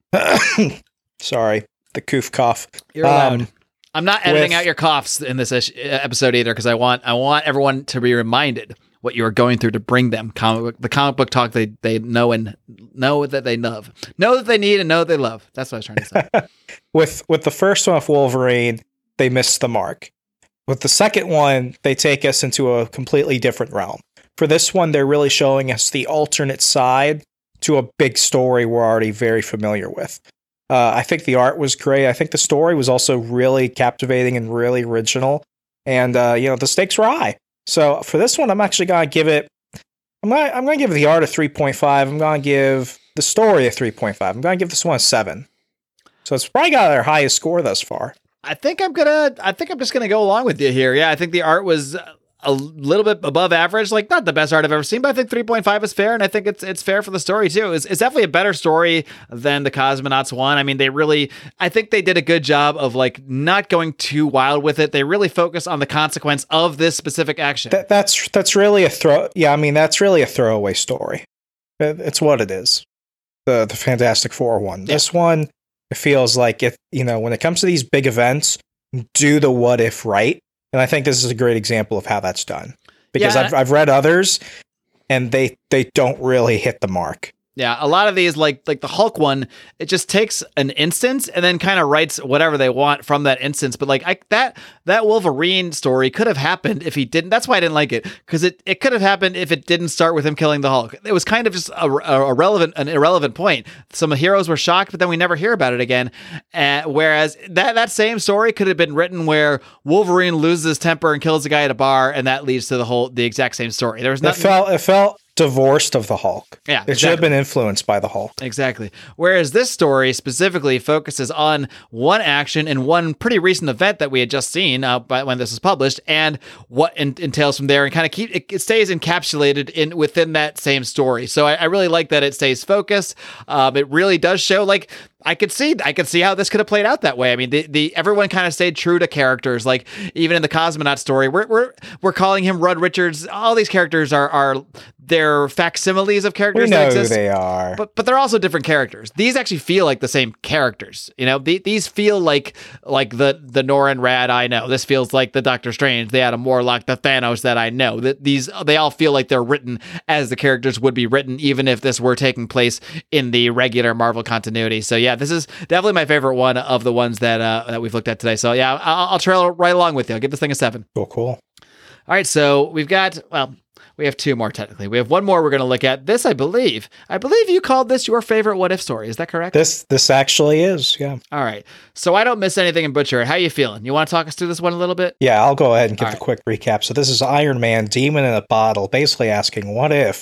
sorry the coof cough. You're allowed. Um, I'm not editing with- out your coughs in this ish- episode either, because I want I want everyone to be reminded what you are going through to bring them comic book, the comic book talk they they know and know that they love, know that they need and know that they love. That's what I was trying to say. with with the first one with Wolverine, they missed the mark. With the second one, they take us into a completely different realm. For this one, they're really showing us the alternate side to a big story we're already very familiar with. Uh, I think the art was great. I think the story was also really captivating and really original. And, uh, you know, the stakes were high. So for this one, I'm actually going to give it, I'm going to I'm going to give the art a three point five. I'm going to give the story a three point five. I'm going to give this one a seven. So it's probably got their highest score thus far. I think I'm gonna. I think I'm just gonna go along with you here. Yeah, I think the art was a little bit above average, like not the best art I've ever seen, but I think three point five is fair, and I think it's it's fair for the story too. It's, it's definitely a better story than the Cosmonauts one. I mean, they really, I think they did a good job of like not going too wild with it. They really focus on the consequence of this specific action. That, that's that's really a throw. Yeah, I mean that's really a throwaway story. It, it's what it is. The the Fantastic Four one. Yeah. This one, it feels like if you know when it comes to these big events, do the what if right. And I think this is a great example of how that's done, because Yeah. I've I've read others, and they they don't really hit the mark. Yeah, a lot of these, like like the Hulk one, it just takes an instance and then kind of writes whatever they want from that instance. But like I, that that Wolverine story could have happened if he didn't. That's why I didn't like it, because it, it could have happened if it didn't start with him killing the Hulk. It was kind of just a, a, a relevant an irrelevant point. Some heroes were shocked, but then we never hear about it again. Uh, whereas that that same story could have been written where Wolverine loses his temper and kills a guy at a bar, and that leads to the whole the exact same story. There was It nothing. felt it felt divorced of the Hulk. Yeah, it should have exactly. been influenced by the Hulk. Exactly. Whereas this story specifically focuses on one action and one pretty recent event that we had just seen uh, by when this was published, and what en- entails from there, and kind of keep it, it stays encapsulated in within that same story. So I, I really like that it stays focused. Um, it really does show like. I could see, I could see how this could have played out that way. I mean, the, the everyone kind of stayed true to characters. Like even in the Cosmonaut story, we're we're we're calling him Rudd Richards. All these characters are are they're facsimiles of characters We that know who exist. they are. But but they're also different characters. These actually feel like the same characters. You know, the, these feel like like the the Norrin Radd I know. This feels like the Doctor Strange, the Adam Warlock, the Thanos that I know. That these they all feel like they're written as the characters would be written, even if this were taking place in the regular Marvel continuity. So yeah, this is definitely my favorite one of the ones that uh, that we've looked at today. So yeah, I'll, I'll trail right along with you. I'll give this thing a seven. Cool, cool. All right, so we've got well. We have two more technically. We have one more we're going to look at. This, I believe, I believe you called this your favorite what if story. Is that correct? This this actually is, yeah. All right. So I don't miss anything in Butcher. How you feeling? You want to talk us through this one a little bit? Yeah, I'll go ahead and give All the right. quick recap. So this is Iron Man, Demon in a Bottle, basically asking, what if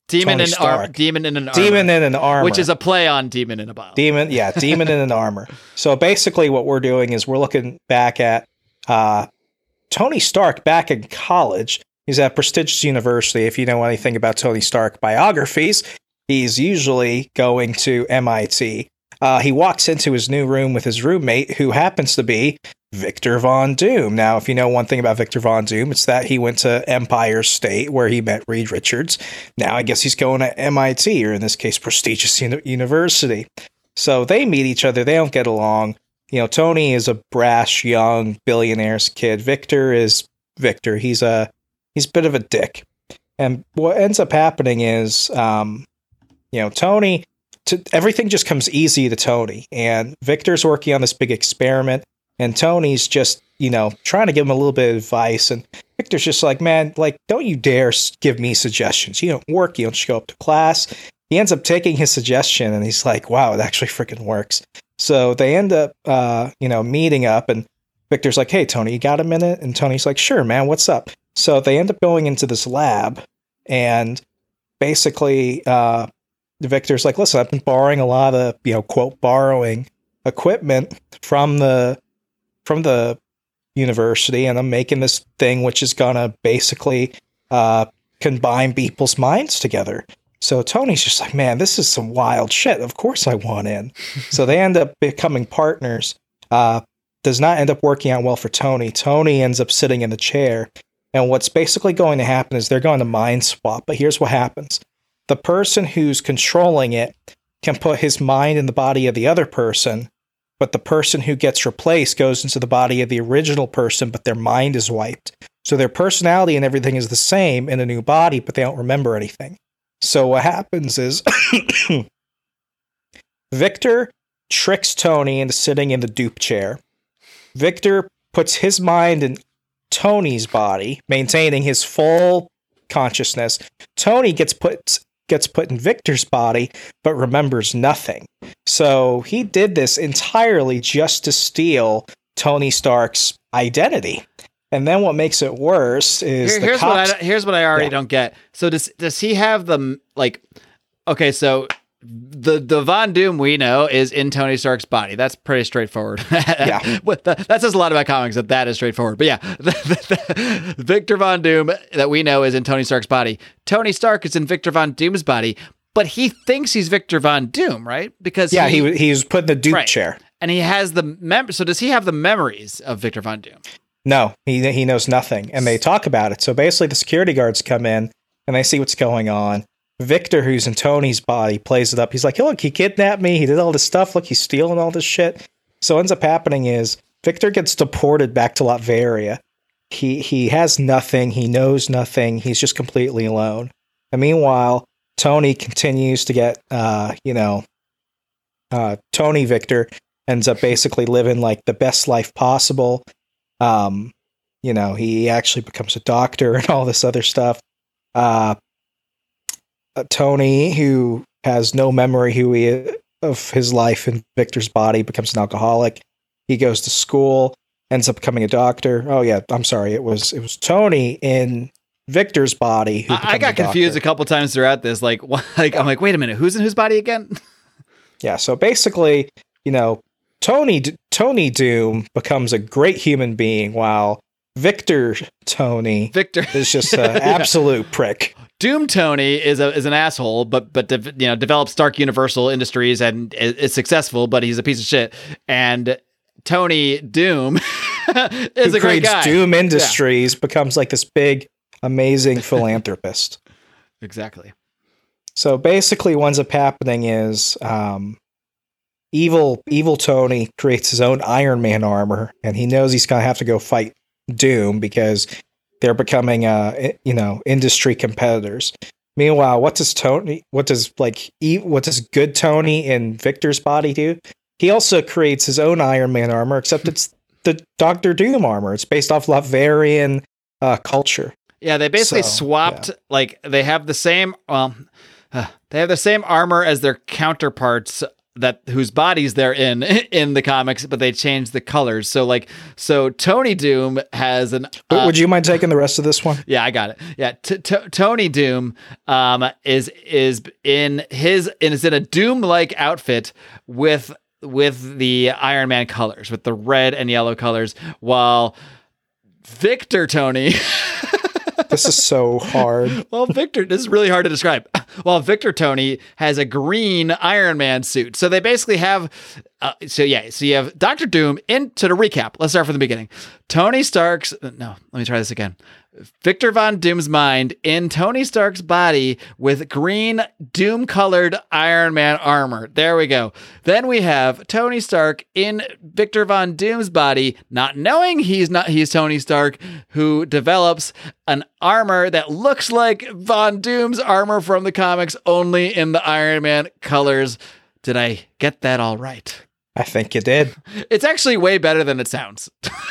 Demon Tony in ar- Stark. demon in an armor. Demon in an armor. Which is a play on demon in a bottle. Demon, yeah, demon in an armor. So basically what we're doing is we're looking back at uh, Tony Stark back in college. He's at prestigious university. If you know anything about Tony Stark biographies, he's usually going to M I T. Uh, he walks into his new room with his roommate, who happens to be Victor Von Doom. Now, if you know one thing about Victor Von Doom, it's that he went to Empire State, where he met Reed Richards. Now, I guess he's going to M I T, or in this case, prestigious uni- university. So they meet each other. They don't get along. You know, Tony is a brash, young, billionaire's kid. Victor is Victor. He's a he's a bit of a dick. And what ends up happening is, um, you know, Tony... To, everything just comes easy to Tony, and Victor's working on this big experiment, and Tony's just, you know, trying to give him a little bit of advice, and Victor's just like, man, like, don't you dare give me suggestions. You don't work, you don't show up to class. He ends up taking his suggestion, and he's like, wow, it actually freaking works. So they end up, uh, you know, meeting up, and Victor's like, hey, Tony, you got a minute? And Tony's like, sure, man, what's up? So they end up going into this lab, and basically, uh, Victor's like, listen, I've been borrowing a lot of, you know, quote, borrowing equipment from the from the university, and I'm making this thing which is gonna basically uh, combine people's minds together. So Tony's just like, man, this is some wild shit. Of course I want in. So they end up becoming partners. Uh, does not end up working out well for Tony. Tony ends up sitting in the chair, and what's basically going to happen is they're going to mind swap. But here's what happens. The person who's controlling it can put his mind in the body of the other person, but the person who gets replaced goes into the body of the original person, but their mind is wiped. So their personality and everything is the same in a new body, but they don't remember anything. So what happens is Victor tricks Tony into sitting in the dupe chair. Victor puts his mind in Tony's body, maintaining his full consciousness. Tony gets put gets put in Victor's body, but remembers nothing. So he did this entirely just to steal Tony Stark's identity. And then what makes it worse is Here, the here's cops... what I here's what I already Yeah. don't get. So does does he have the like? Okay, so the the Von Doom we know is in Tony Stark's body. That's pretty straightforward. Yeah. But that, that says a lot about comics that that is straightforward. But yeah, the, the, the Victor Von Doom that we know is in Tony Stark's body. Tony Stark is in Victor Von Doom's body, but he thinks he's Victor Von Doom, right? Because Yeah, he, he, he was put in the dupe right. chair. and he has the mem. So does he have the memories of Victor Von Doom? No, he he knows nothing, and they talk about it. So basically, the security guards come in, and they see what's going on. Victor, who's in Tony's body, plays it up. He's like, look, he kidnapped me. He did all this stuff. Look, he's stealing all this shit. So what ends up happening is Victor gets deported back to Latveria. He he has nothing. He knows nothing. He's just completely alone. And meanwhile, Tony continues to get, uh, you know, uh, Tony Victor ends up basically living like the best life possible. Um, you know, he actually becomes a doctor and all this other stuff. Uh, uh, Tony, who has no memory who he is, of his life in Victor's body, becomes an alcoholic. He goes to school, ends up becoming a doctor. Oh yeah, I'm sorry. It was it was Tony in Victor's body. Who I, I got confused a couple times throughout this. Like, what, like yeah. I'm like, wait a minute, who's in whose body again? Yeah. So basically, you know, Tony Tony Doom becomes a great human being, while Victor Tony Victor is just an yeah. absolute prick. Doom Tony is a is an asshole, but but de- you know develops Stark Universal Industries and is, is successful, but he's a piece of shit. And Tony Doom is Who a great guy. Doom Industries yeah. becomes like this big, amazing philanthropist. Exactly. So basically, what ends up happening is um, evil evil Tony creates his own Iron Man armor, and he knows he's gonna have to go fight Doom because they're becoming, uh, you know, industry competitors. Meanwhile, what does Tony, what does like, e- what does good Tony in Victor's body do? He also creates his own Iron Man armor, except it's the Doctor Doom armor. It's based off Latvian uh, culture. Yeah, they basically so, swapped. Yeah. Like they have the same, well, uh, they have the same armor as their counterparts that whose bodies they're in in the comics, but they changed the colors. So like, so Tony Doom has an. Uh, Would you mind taking the rest of this one? Yeah, I got it. Yeah, t- t- Tony Doom um, is is in his and is in a Doom-like outfit with with the Iron Man colors, with the red and yellow colors, while Victor Tony. This is so hard. Well, Victor, this is really hard to describe. Well, Victor Tony has a green Iron Man suit. So they basically have, uh, so yeah, so you have Doctor Doom in, to the recap. Let's start from the beginning. Tony Stark's, no, let me try this again. Victor Von Doom's mind in Tony Stark's body with green Doom-colored Iron Man armor. There we go. Then we have Tony Stark in Victor Von Doom's body, not knowing he's not he's Tony Stark, who develops an armor that looks like Von Doom's armor from the comics, only in the Iron Man colors. Did I get that all right? I think you did. It's actually way better than it sounds.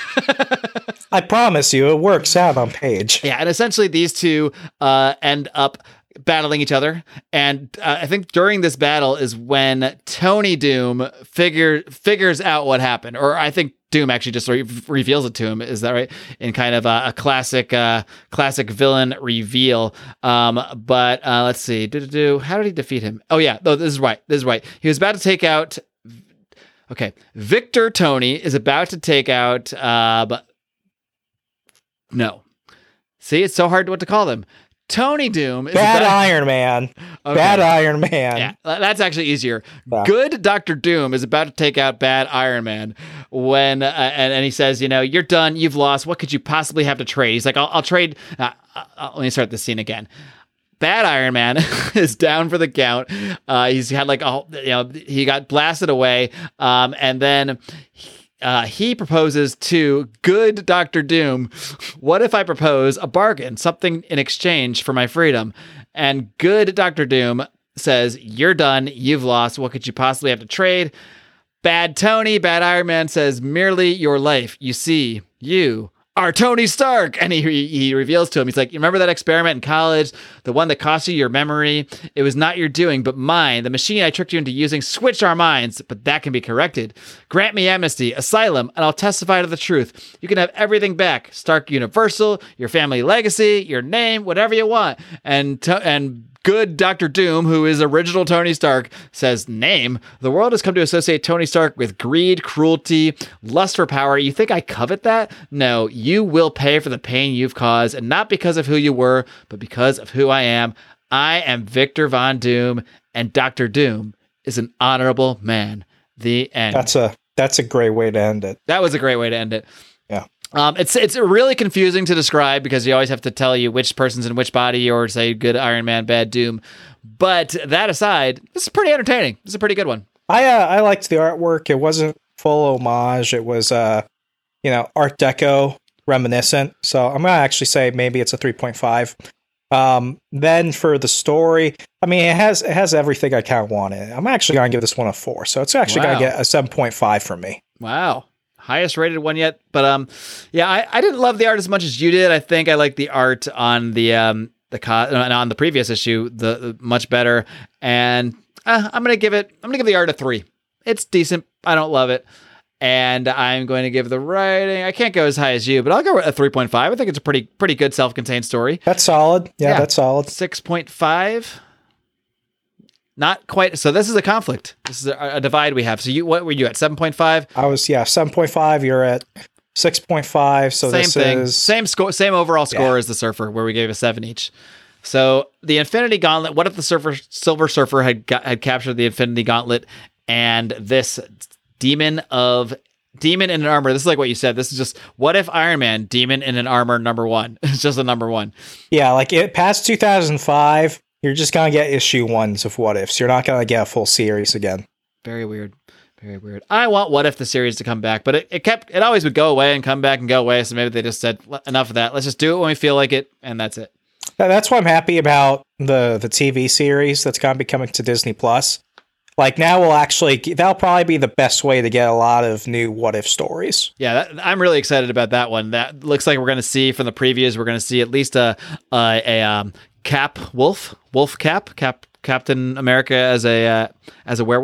I promise you, it works out on page. Yeah, and essentially these two uh, end up battling each other. And uh, I think during this battle is when Tony Doom figure figures out what happened. Or I think Doom actually just re- reveals it to him. Is that right? In kind of a, a classic uh, classic villain reveal. Um, but uh, let's see. Do-do-do. How did he defeat him? Oh, yeah. Oh, this is right. This is right. He was about to take out... Okay. Victor Tony is about to take out... Uh, No. See, it's so hard what to call them. Tony Doom is Bad about- Iron Man. Okay. Bad Iron Man. Yeah, that's actually easier. Yeah. Good Doctor Doom is about to take out Bad Iron Man when, uh, and, and he says, you know, you're done. You've lost. What could you possibly have to trade? He's like, I'll, I'll trade. Uh, uh, let me start the scene again. Bad Iron Man is down for the count. Uh, he's had like a, you know, he got blasted away. Um, and then Uh, he proposes to good Doctor Doom, what if I propose a bargain, something in exchange for my freedom? And good Doctor Doom says, you're done. You've lost. What could you possibly have to trade? Bad Tony, Bad Iron Man says, merely your life. You see, you are Tony Stark. And he he reveals to him, he's like, you remember that experiment in college? The one that cost you your memory? It was not your doing, but mine. The machine I tricked you into using switched our minds, but that can be corrected. Grant me amnesty, asylum, and I'll testify to the truth. You can have everything back. Stark Universal, your family legacy, your name, whatever you want. And to- and good Doctor Doom, who is original Tony Stark, says, name. The world has come to associate Tony Stark with greed, cruelty, lust for power. You think I covet that? No, you will pay for the pain you've caused, and not because of who you were, but because of who I am. I am Victor Von Doom, and Doctor Doom is an honorable man. The end. That's a that's a great way to end it. That was a great way to end it. Yeah. Um, it's it's really confusing to describe because you always have to tell you which person's in which body or say good Iron Man, bad Doom. But that aside, this is pretty entertaining. This is a pretty good one. I uh, I liked the artwork. It wasn't full homage. It was uh, you know, Art Deco reminiscent. So I'm gonna actually say maybe it's a three point five. Um, then for the story, I mean, it has it has everything I kind of wanted. I'm actually gonna give this one a four. So it's actually Wow. gonna get a seven point five from me. Wow. Highest rated one yet. But um, yeah, I, I didn't love the art as much as you did. I think I liked the art on the um the co- on the previous issue the, the much better. And uh, I'm gonna give it. I'm gonna give the art a three. It's decent. I don't love it. And I'm going to give the writing. I can't go as high as you, but I'll go a three point five. I think it's a pretty pretty good self-contained story. That's solid. Yeah, Yeah. that's solid. six point five. Not quite. So this is a conflict. This is a, a divide we have. So you, what were you at? seven point five? I was yeah seven point five. You're at six point five. So Same this thing. is Same score. Same overall score Yeah. as the Surfer, where we gave a seven each. So the Infinity Gauntlet. What if the Surfer, Silver Surfer had got, had captured the Infinity Gauntlet, and this demon of demon in an armor? This is like what you said. This is just what if Iron Man, demon in an armor, number one. It's just a number one. yeah like it past two thousand five. You're just gonna get issue ones of What Ifs. You're not gonna get a full series again. Very weird. Very weird. I want What If the series to come back, but it, it kept it always would go away and come back and go away. So maybe they just said enough of that. Let's just do it when we feel like it, and that's it. That's why I'm happy about the the T V series that's gonna be coming to Disney Plus. Like now, we'll actually that'll probably be the best way to get a lot of new What If stories. Yeah, that, I'm really excited about that one. That looks like we're going to see from the previews. We're going to see at least a a, a um, Cap Wolf, Wolf Cap, Cap Captain America as a uh, as a werewolf.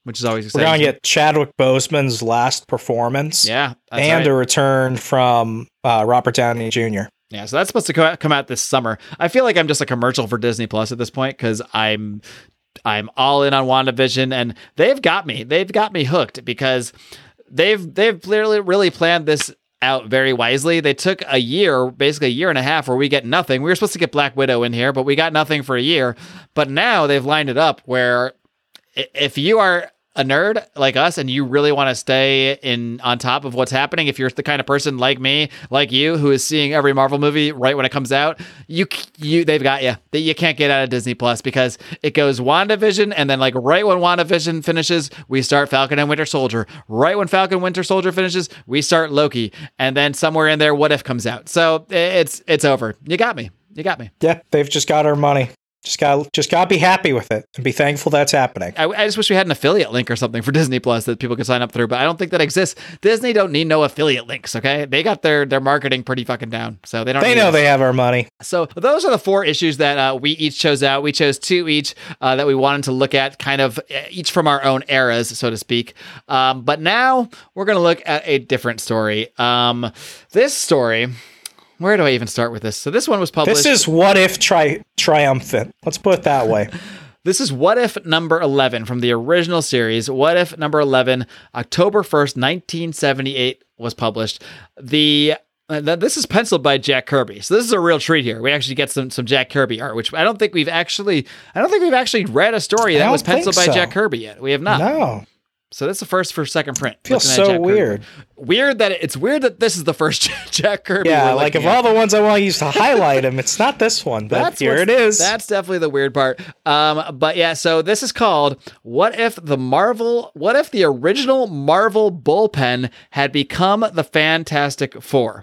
which is always We're exciting. going to get Chadwick Boseman's last performance. Yeah, that's and right. a return from uh, Robert Downey Junior Yeah, so that's supposed to co- come out this summer. I feel like I'm just a commercial for Disney Plus at this point because I'm I'm all in on WandaVision, and they've got me. They've got me hooked because they've they've clearly really planned this out very wisely. They took a year, basically a year and a half, where we get nothing. We were supposed to get Black Widow in here, but we got nothing for a year. But now they've lined it up where i- if you are a nerd like us and you really want to stay in on top of what's happening, if you're the kind of person like me, like you, who is seeing every Marvel movie right when it comes out, you you they've got you. That you can't get out of Disney Plus because it goes WandaVision, and then like right when WandaVision finishes, we start Falcon and Winter Soldier. Right when Falcon Winter Soldier finishes, we start Loki, and then somewhere in there, What If comes out. So it's it's over. You got me. You got me. Yeah, they've just got our money. Just got just got to be happy with it and be thankful that's happening. I, I just wish we had an affiliate link or something for Disney Plus that people could sign up through, but I don't think that exists. Disney don't need no affiliate links, okay? They got their their marketing pretty fucking down, so they don't. They need know us. they have our money. So those are the four issues that uh, we each chose out. We chose two each uh, that we wanted to look at, kind of uh, each from our own eras, so to speak. Um, but now we're going to look at a different story. Um, this story. Where do I even start with this? So this one was published. This is What If tri- triumphant. Let's put it that way. This is What If number eleven from the original series. What If number eleven, October first, nineteen seventy-eight was published. The uh, th- this is penciled by Jack Kirby. So this is a real treat here. We actually get some some Jack Kirby art, which I don't think we've actually I don't think we've actually read a story I that don't was penciled by think so. Jack Kirby yet. We have not. No. So that's the first for second print. Feels looking at so Jack Kirby. weird. Weird that it, it's weird that this is the first Jack Kirby. Yeah, we're like looking of at. all the ones I want to use to highlight them, it's not this one, but That's here what's- it is. That's definitely the weird part. Um, but yeah, so this is called What If the Marvel, What If the Original Marvel Bullpen Had Become the Fantastic Four?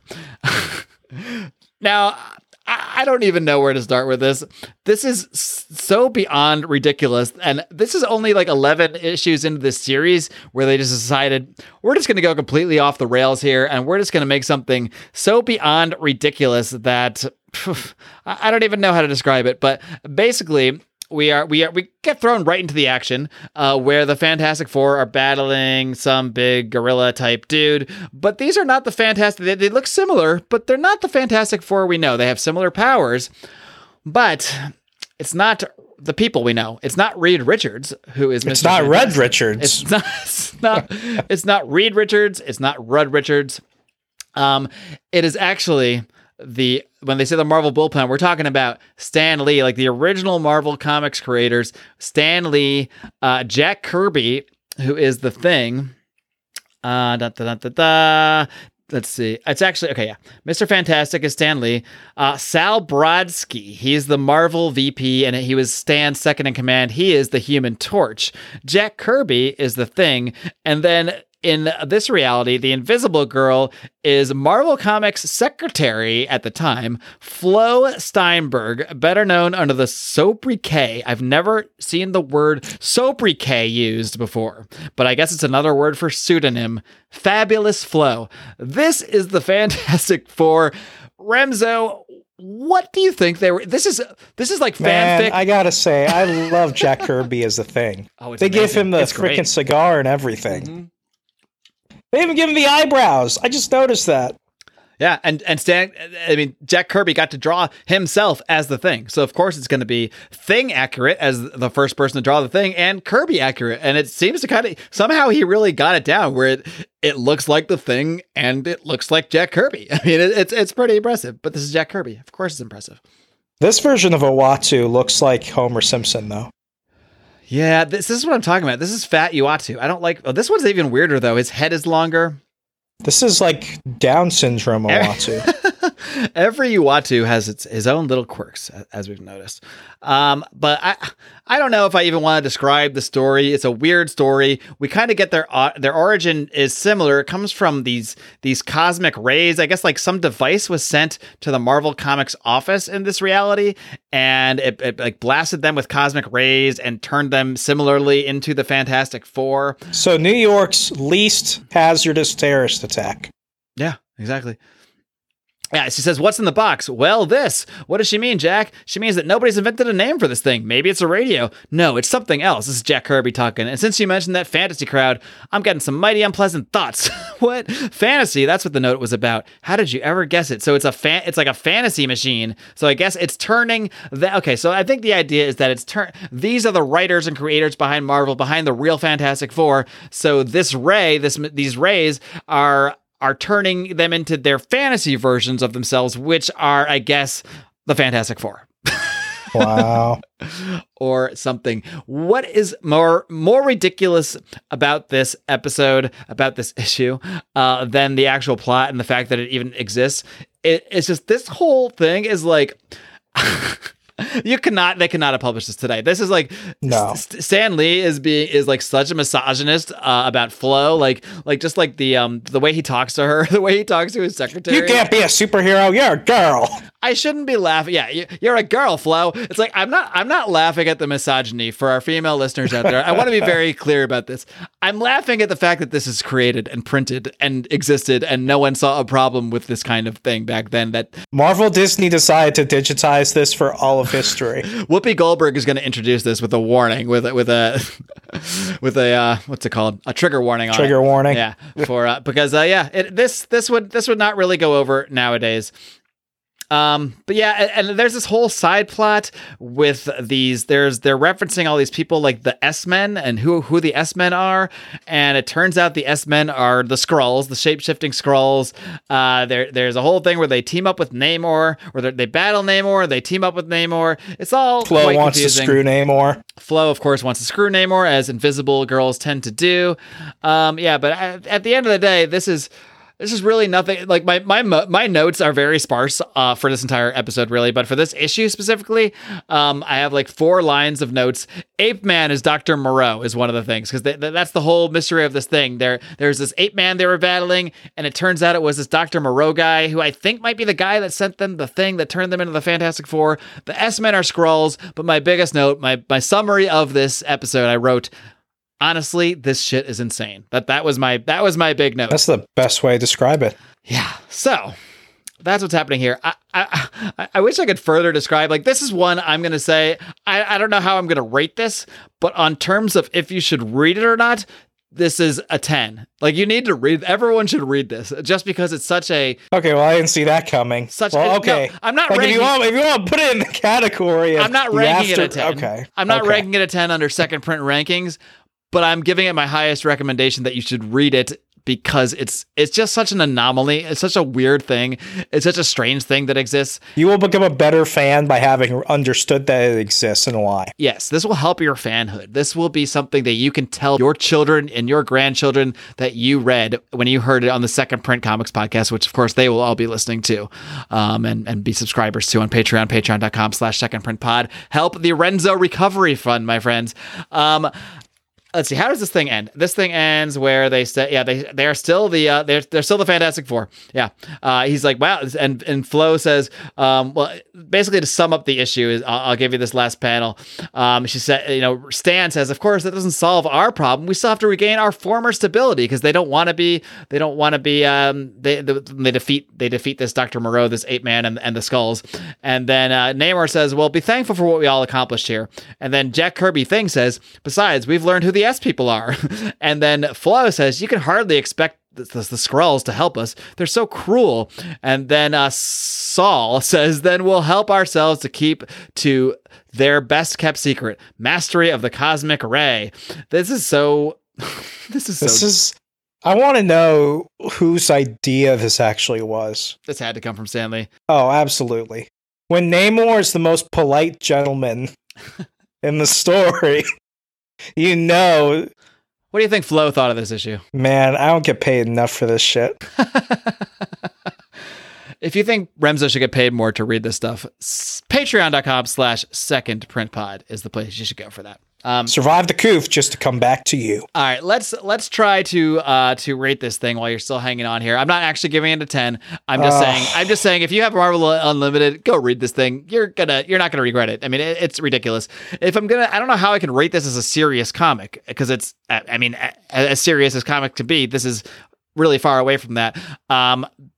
Now, I I don't even know where to start with this. This is s- so beyond ridiculous. And this is only like eleven issues into this series where they just decided, we're just going to go completely off the rails here. And we're just going to make something so beyond ridiculous that phew, I I don't even know how to describe it. But basically, we are we are we get thrown right into the action uh, where the Fantastic Four are battling some big gorilla type dude. But these are not the Fantastic. They, they look similar, but they're not the Fantastic Four we know. They have similar powers, but it's not the people we know. It's not Reed Richards, who is It's Mister not Red Fantastic. Richards. It's not. It's not. It's not Reed Richards. It's not Rudd Richards. Um, it is actually the when they say the Marvel bullpen, we're talking about Stan Lee, like the original Marvel Comics creators. Stan Lee, uh, Jack Kirby, who is the Thing. Uh, da, da, da, da, da. Let's see. It's actually, okay, yeah. Mister Fantastic is Stan Lee. Uh, Sal Brodsky, he's the Marvel V P, and he was Stan's second in command. He is the Human Torch. Jack Kirby is the Thing. And then in this reality, the Invisible Girl is Marvel Comics secretary at the time, Flo Steinberg, better known under the sobriquet. I've never seen the word sobriquet used before, but I guess it's another word for pseudonym. Fabulous Flo. This is the Fantastic Four. Remzo, what do you think they were? This is this is like Man, fanfic. I gotta say, I love Jack Kirby as the Thing. Oh, it's they give amazing. him the It's great. freaking cigar and everything. Mhm. They even give him the eyebrows. I just noticed that. Yeah, and and Stan, I mean, Jack Kirby got to draw himself as the Thing, so of course it's going to be Thing accurate as the first person to draw the Thing, and Kirby accurate, and it seems to kind of somehow he really got it down where it it looks like the Thing and it looks like Jack Kirby. I mean, it, it's it's pretty impressive. But this is Jack Kirby, of course, it's impressive. This version of Uatu looks like Homer Simpson, though. Yeah, this, this is what I'm talking about. This is Fat Uatu. I don't like. Oh, this one's even weirder though. His head is longer. This is like Down syndrome Uatu. Every Uatu has its his own little quirks, as we've noticed. Um, but I I don't know if I even want to describe the story. It's a weird story. We kind of get their uh, their origin is similar. It comes from these these cosmic rays. I guess like some device was sent to the Marvel Comics office in this reality, and it, it like blasted them with cosmic rays and turned them similarly into the Fantastic Four. So New York's least hazardous terrorist attack. Yeah, exactly. Yeah, she says, what's in the box? Well, this. What does she mean, Jack? She means that nobody's invented a name for this thing. Maybe it's a radio. No, it's something else. This is Jack Kirby talking. And since you mentioned that fantasy crowd, I'm getting some mighty unpleasant thoughts. What? Fantasy? That's what the note was about. How did you ever guess it? So it's a fan. It's like a fantasy machine. So I guess it's turning that. Okay, so I think the idea is that it's turn. These are the writers and creators behind Marvel, behind the real Fantastic Four. So this ray, this these rays are. are turning them into their fantasy versions of themselves, which are, I guess, the Fantastic Four. Wow. Or something. What is more more ridiculous about this episode, about this issue, uh, than the actual plot and the fact that it even exists? It, it's just this whole thing is like... You cannot, they cannot have published this today. This is like, no. S- Stan Lee is being, is like such a misogynist uh, about Flo. Like, like just like the, um, the way he talks to her, the way he talks to his secretary. You can't be a superhero. You're a girl. I shouldn't be laughing. Yeah, you, you're a girl, Flo. It's like, I'm not, I'm not laughing at the misogyny for our female listeners out there. I want to be very clear about this. I'm laughing at the fact that this is created and printed and existed and no one saw a problem with this kind of thing back then. That Marvel Disney decided to digitize this for all of history. Whoopi Goldberg is going to introduce this with a warning, with a, with a, with a, uh, what's it called? A trigger warning on Trigger it. warning. Yeah. For, uh, because, uh, yeah, it, this, this would, this would not really go over nowadays. Um, but yeah, and, and there's this whole side plot with these, there's, they're referencing all these people like the S-Men and who, who the S-Men are. And it turns out the S-Men are the Skrulls, the shape-shifting Skrulls. Uh, there, there's a whole thing where they team up with Namor, or they battle Namor, they team up with Namor. It's all Flo quite wants confusing. to screw Namor. Flo, of course, wants to screw Namor, as invisible girls tend to do. Um, yeah, but at, at the end of the day, this is, This is really nothing. Like my my my notes are very sparse uh, for this entire episode, really. But for this issue specifically, um, I have like four lines of notes. Ape Man is Doctor Moreau is one of the things, because th- th- that's the whole mystery of this thing. There there's this Ape Man they were battling, and it turns out it was this Doctor Moreau guy who I think might be the guy that sent them the thing that turned them into the Fantastic Four. The S-Men are Skrulls, but my biggest note, my my summary of this episode, I wrote, honestly, this shit is insane. That that was my that was my big note. That's the best way to describe it. Yeah. So that's what's happening here. I I, I wish I could further describe. Like, this is one I'm going to say. I, I don't know how I'm going to rate this, but on terms of if you should read it or not, this is a ten. Like, you need to read. Everyone should read this, just because it's such a okay. Well, I didn't see that coming. Such well, a, okay. No, I'm not like ranking. If you, want, if you want to put it in the category, of I'm not ranking after, it a ten. Okay. I'm not okay. ranking it a ten under second print rankings, but I'm giving it my highest recommendation that you should read it, because it's it's just such an anomaly. It's such a weird thing. It's such a strange thing that exists. You will become a better fan by having understood that it exists and why. Yes, this will help your fanhood. This will be something that you can tell your children and your grandchildren that you read when you heard it on the Second Print Comics podcast, which of course they will all be listening to um, and, and be subscribers to on Patreon, patreon.com slash second print pod. Help the Renzo Recovery Fund, my friends. Um, Let's see. How does this thing end? This thing ends where they say, yeah, they they are still the uh, they're they're still the Fantastic Four. Yeah. Uh, he's like, wow, and and Flo says, um, well, basically to sum up the issue is, I'll, I'll give you this last panel. Um, she said, you know, Stan says, of course, that doesn't solve our problem. We still have to regain our former stability, because they don't want to be they don't want to be um they they defeat they defeat this Doctor Moreau, this Ape Man, and and the Skulls. And then uh, Namor says, well, be thankful for what we all accomplished here. And then Jack Kirby Thing says, besides, we've learned who the S people are. And then Flo says, you can hardly expect the, the, the Skrulls to help us. They're so cruel. And then uh, Saul says, then we'll help ourselves to keep to their best kept secret, mastery of the cosmic ray. This is so... this is this so... is... I want to know whose idea this actually was. This had to come from Stan Lee. Oh, absolutely. When Namor is the most polite gentleman in the story... You know. What do you think Flo thought of this issue? Man, I don't get paid enough for this shit. If you think Remzo should get paid more to read this stuff, patreon.com slash second print pod is the place you should go for that. Um, Survive the coof just to come back to you. All right, let's let's try to uh, to rate this thing while you're still hanging on here. I'm not actually giving it a ten. I'm just uh, saying. I'm just saying. If you have Marvel Unlimited, go read this thing. You're gonna you're not gonna regret it. I mean, it, it's ridiculous. If I'm gonna, I don't know how I can rate this as a serious comic, because it's. I mean, as serious as comic can be, this is really far away from that. Um,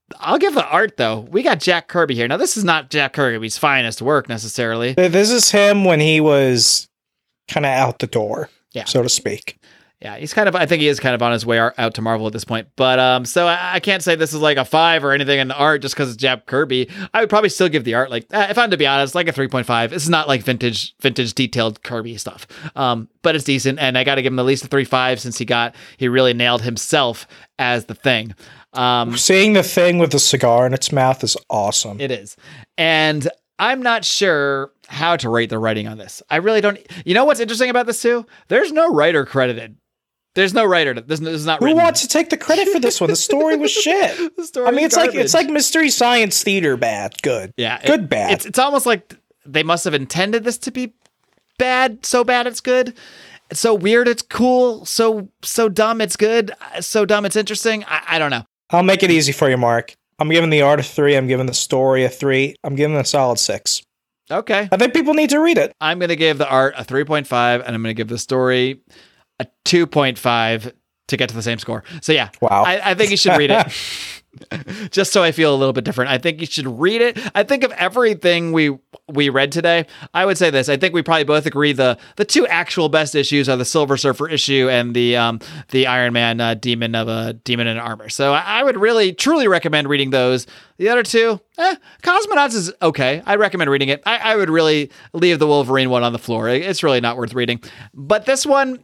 I'll give the art, though. We got Jack Kirby here. Now, this is not Jack Kirby's finest work, necessarily. This is him when he was kind of out the door, yeah. so to speak. Yeah, he's kind of, I think he is kind of on his way out to Marvel at this point. But, um, so I, I can't say this is like a five or anything in the art just because it's Jack Kirby. I would probably still give the art, like, if I'm to be honest, like a three point five. This is not like vintage, vintage detailed Kirby stuff. Um, but it's decent. And I got to give him at least a three point five since he got, he really nailed himself as the Thing. Um, Seeing the Thing with the cigar in its mouth is awesome. It is. And I'm not sure how to rate the writing on this. I really don't. You know what's interesting about this too? There's no writer credited. There's no writer. This is not. Who written. wants to take the credit for this one? The story was shit. The story I mean, it's garbage. like it's like Mystery Science Theater bad, good. Yeah, good it, bad. It's it's almost like they must have intended this to be bad, so bad it's good. It's so weird, it's cool. So so dumb, it's good. So dumb, it's interesting. I, I don't know. I'll make it easy for you, Mark. I'm giving the art a three. I'm giving the story a three. I'm giving it a solid six. Okay. I think people need to read it. I'm going to give the art a three point five, and I'm going to give the story a two point five to get to the same score. So yeah, wow. I, I think you should read it. Just so I feel a little bit different. I think you should read it. I think of everything we we read today, I would say this. I think we probably both agree the the two actual best issues are the Silver Surfer issue and the um the Iron Man uh, Demon of a Demon in Armor. So I, I would really truly recommend reading those. The other two, eh, Cosmonauts is okay. I recommend reading it. I, I would really leave the Wolverine one on the floor. It's really not worth reading. But this one,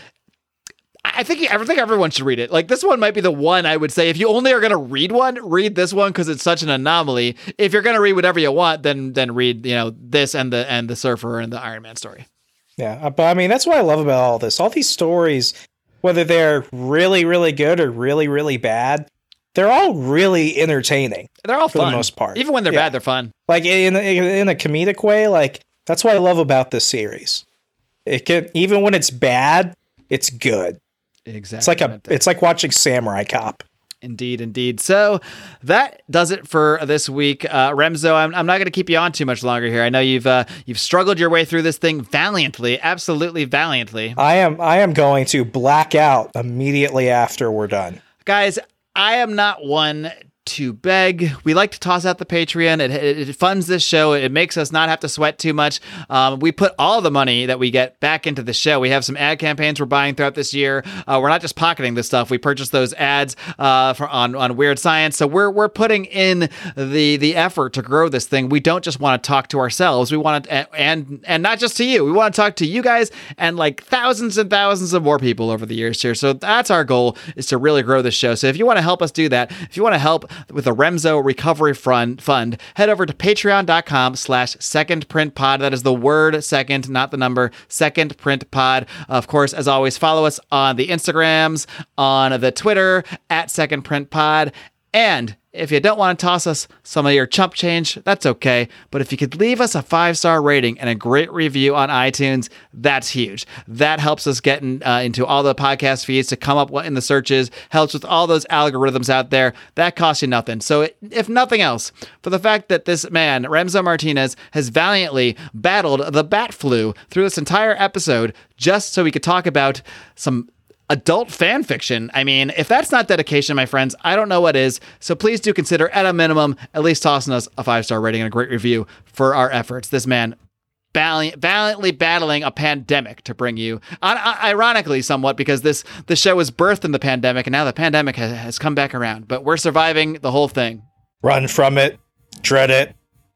I think I think everyone should read it. Like, this one might be the one I would say if you only are going to read one, read this one because it's such an anomaly. If you're going to read whatever you want, then then read, you know, this and the and the Surfer and the Iron Man story. Yeah, but I mean, that's what I love about all this. All these stories, whether they're really, really good or really, really bad, they're all really entertaining. They're all for fun. the most part. Even when they're yeah. bad, they're fun. Like in in a comedic way, like that's what I love about this series. It can, even when it's bad, it's good. Exactly. It's like a it's like watching Samurai Cop. Indeed, indeed. So that does it for this week. Uh, Remzo, I'm, I'm not going to keep you on too much longer here. I know you've uh, you've struggled your way through this thing valiantly, absolutely valiantly. I am I am going to black out immediately after we're done. Guys, I am not one to beg. We like to toss out the Patreon. It, it, it funds this show. It makes us not have to sweat too much. Um, we put all the money that we get back into the show. We have some ad campaigns we're buying throughout this year. Uh, we're not just pocketing this stuff. We purchase those ads uh, for, on on Weird Science. So we're we're putting in the the effort to grow this thing. We don't just want to talk to ourselves. We want to, and and not just to you. We want to talk to you guys and like thousands and thousands of more people over the years here. So that's our goal, is to really grow this show. So if you want to help us do that, if you want to help with the Remzo Recovery Fund, fund, head over to patreon.com slash second print pod. That is the word second, not the number, second print pod. Of course, as always, follow us on the Instagrams, on the Twitter, at second print pod. And if you don't want to toss us some of your chump change, that's okay. But if you could leave us a five-star rating and a great review on iTunes, that's huge. That helps us get in, uh, into all the podcast feeds to come up in the searches, helps with all those algorithms out there. That costs you nothing. So if nothing else, for the fact that this man, Remzo Martinez, has valiantly battled the bat flu through this entire episode just so we could talk about some adult fan fiction. I mean, if that's not dedication, my friends, I don't know what is. So please do consider, at a minimum, at least tossing us a five-star rating and a great review for our efforts. This man valiant, valiantly battling a pandemic to bring you, ironically somewhat, because this, this show was birthed in the pandemic, and now the pandemic has, has come back around. But we're surviving the whole thing. Run from it, dread it.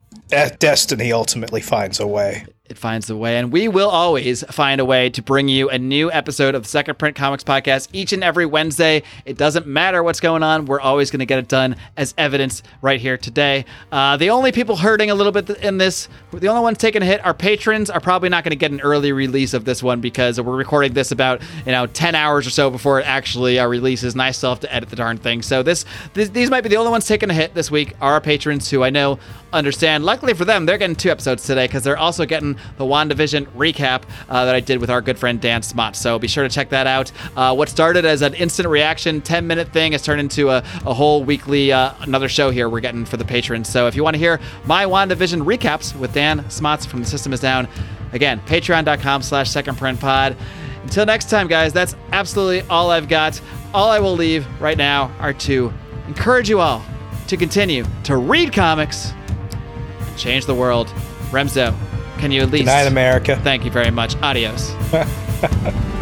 Destiny ultimately finds a way. It finds a way, and we will always find a way to bring you a new episode of the Second Print Comics Podcast each and every Wednesday. It doesn't matter what's going on. We're always going to get it done, as evidenced right here today. Uh, the only people hurting a little bit in this, the only ones taking a hit, our patrons are probably not going to get an early release of this one because we're recording this about, you know, ten hours or so before it actually uh, releases, and I still have to edit the darn thing. So this, this, these might be the only ones taking a hit this week are our patrons, who I know understand. Luckily for them, they're getting two episodes today because they're also getting the WandaVision recap uh, that I did with our good friend Dan Smott. So be sure to check that out. Uh, what started as an instant reaction ten minute thing has turned into a, a whole weekly uh, another show here we're getting for the patrons. So if you want to hear my WandaVision recaps with Dan Smotts from The System Is Down, again, patreon.com slash second print pod. Until next time, guys, that's absolutely all I've got. All I will leave right now are to encourage you all to continue to read comics and change the world. Remso, can you at least... Good night, America. Thank you very much. Adios.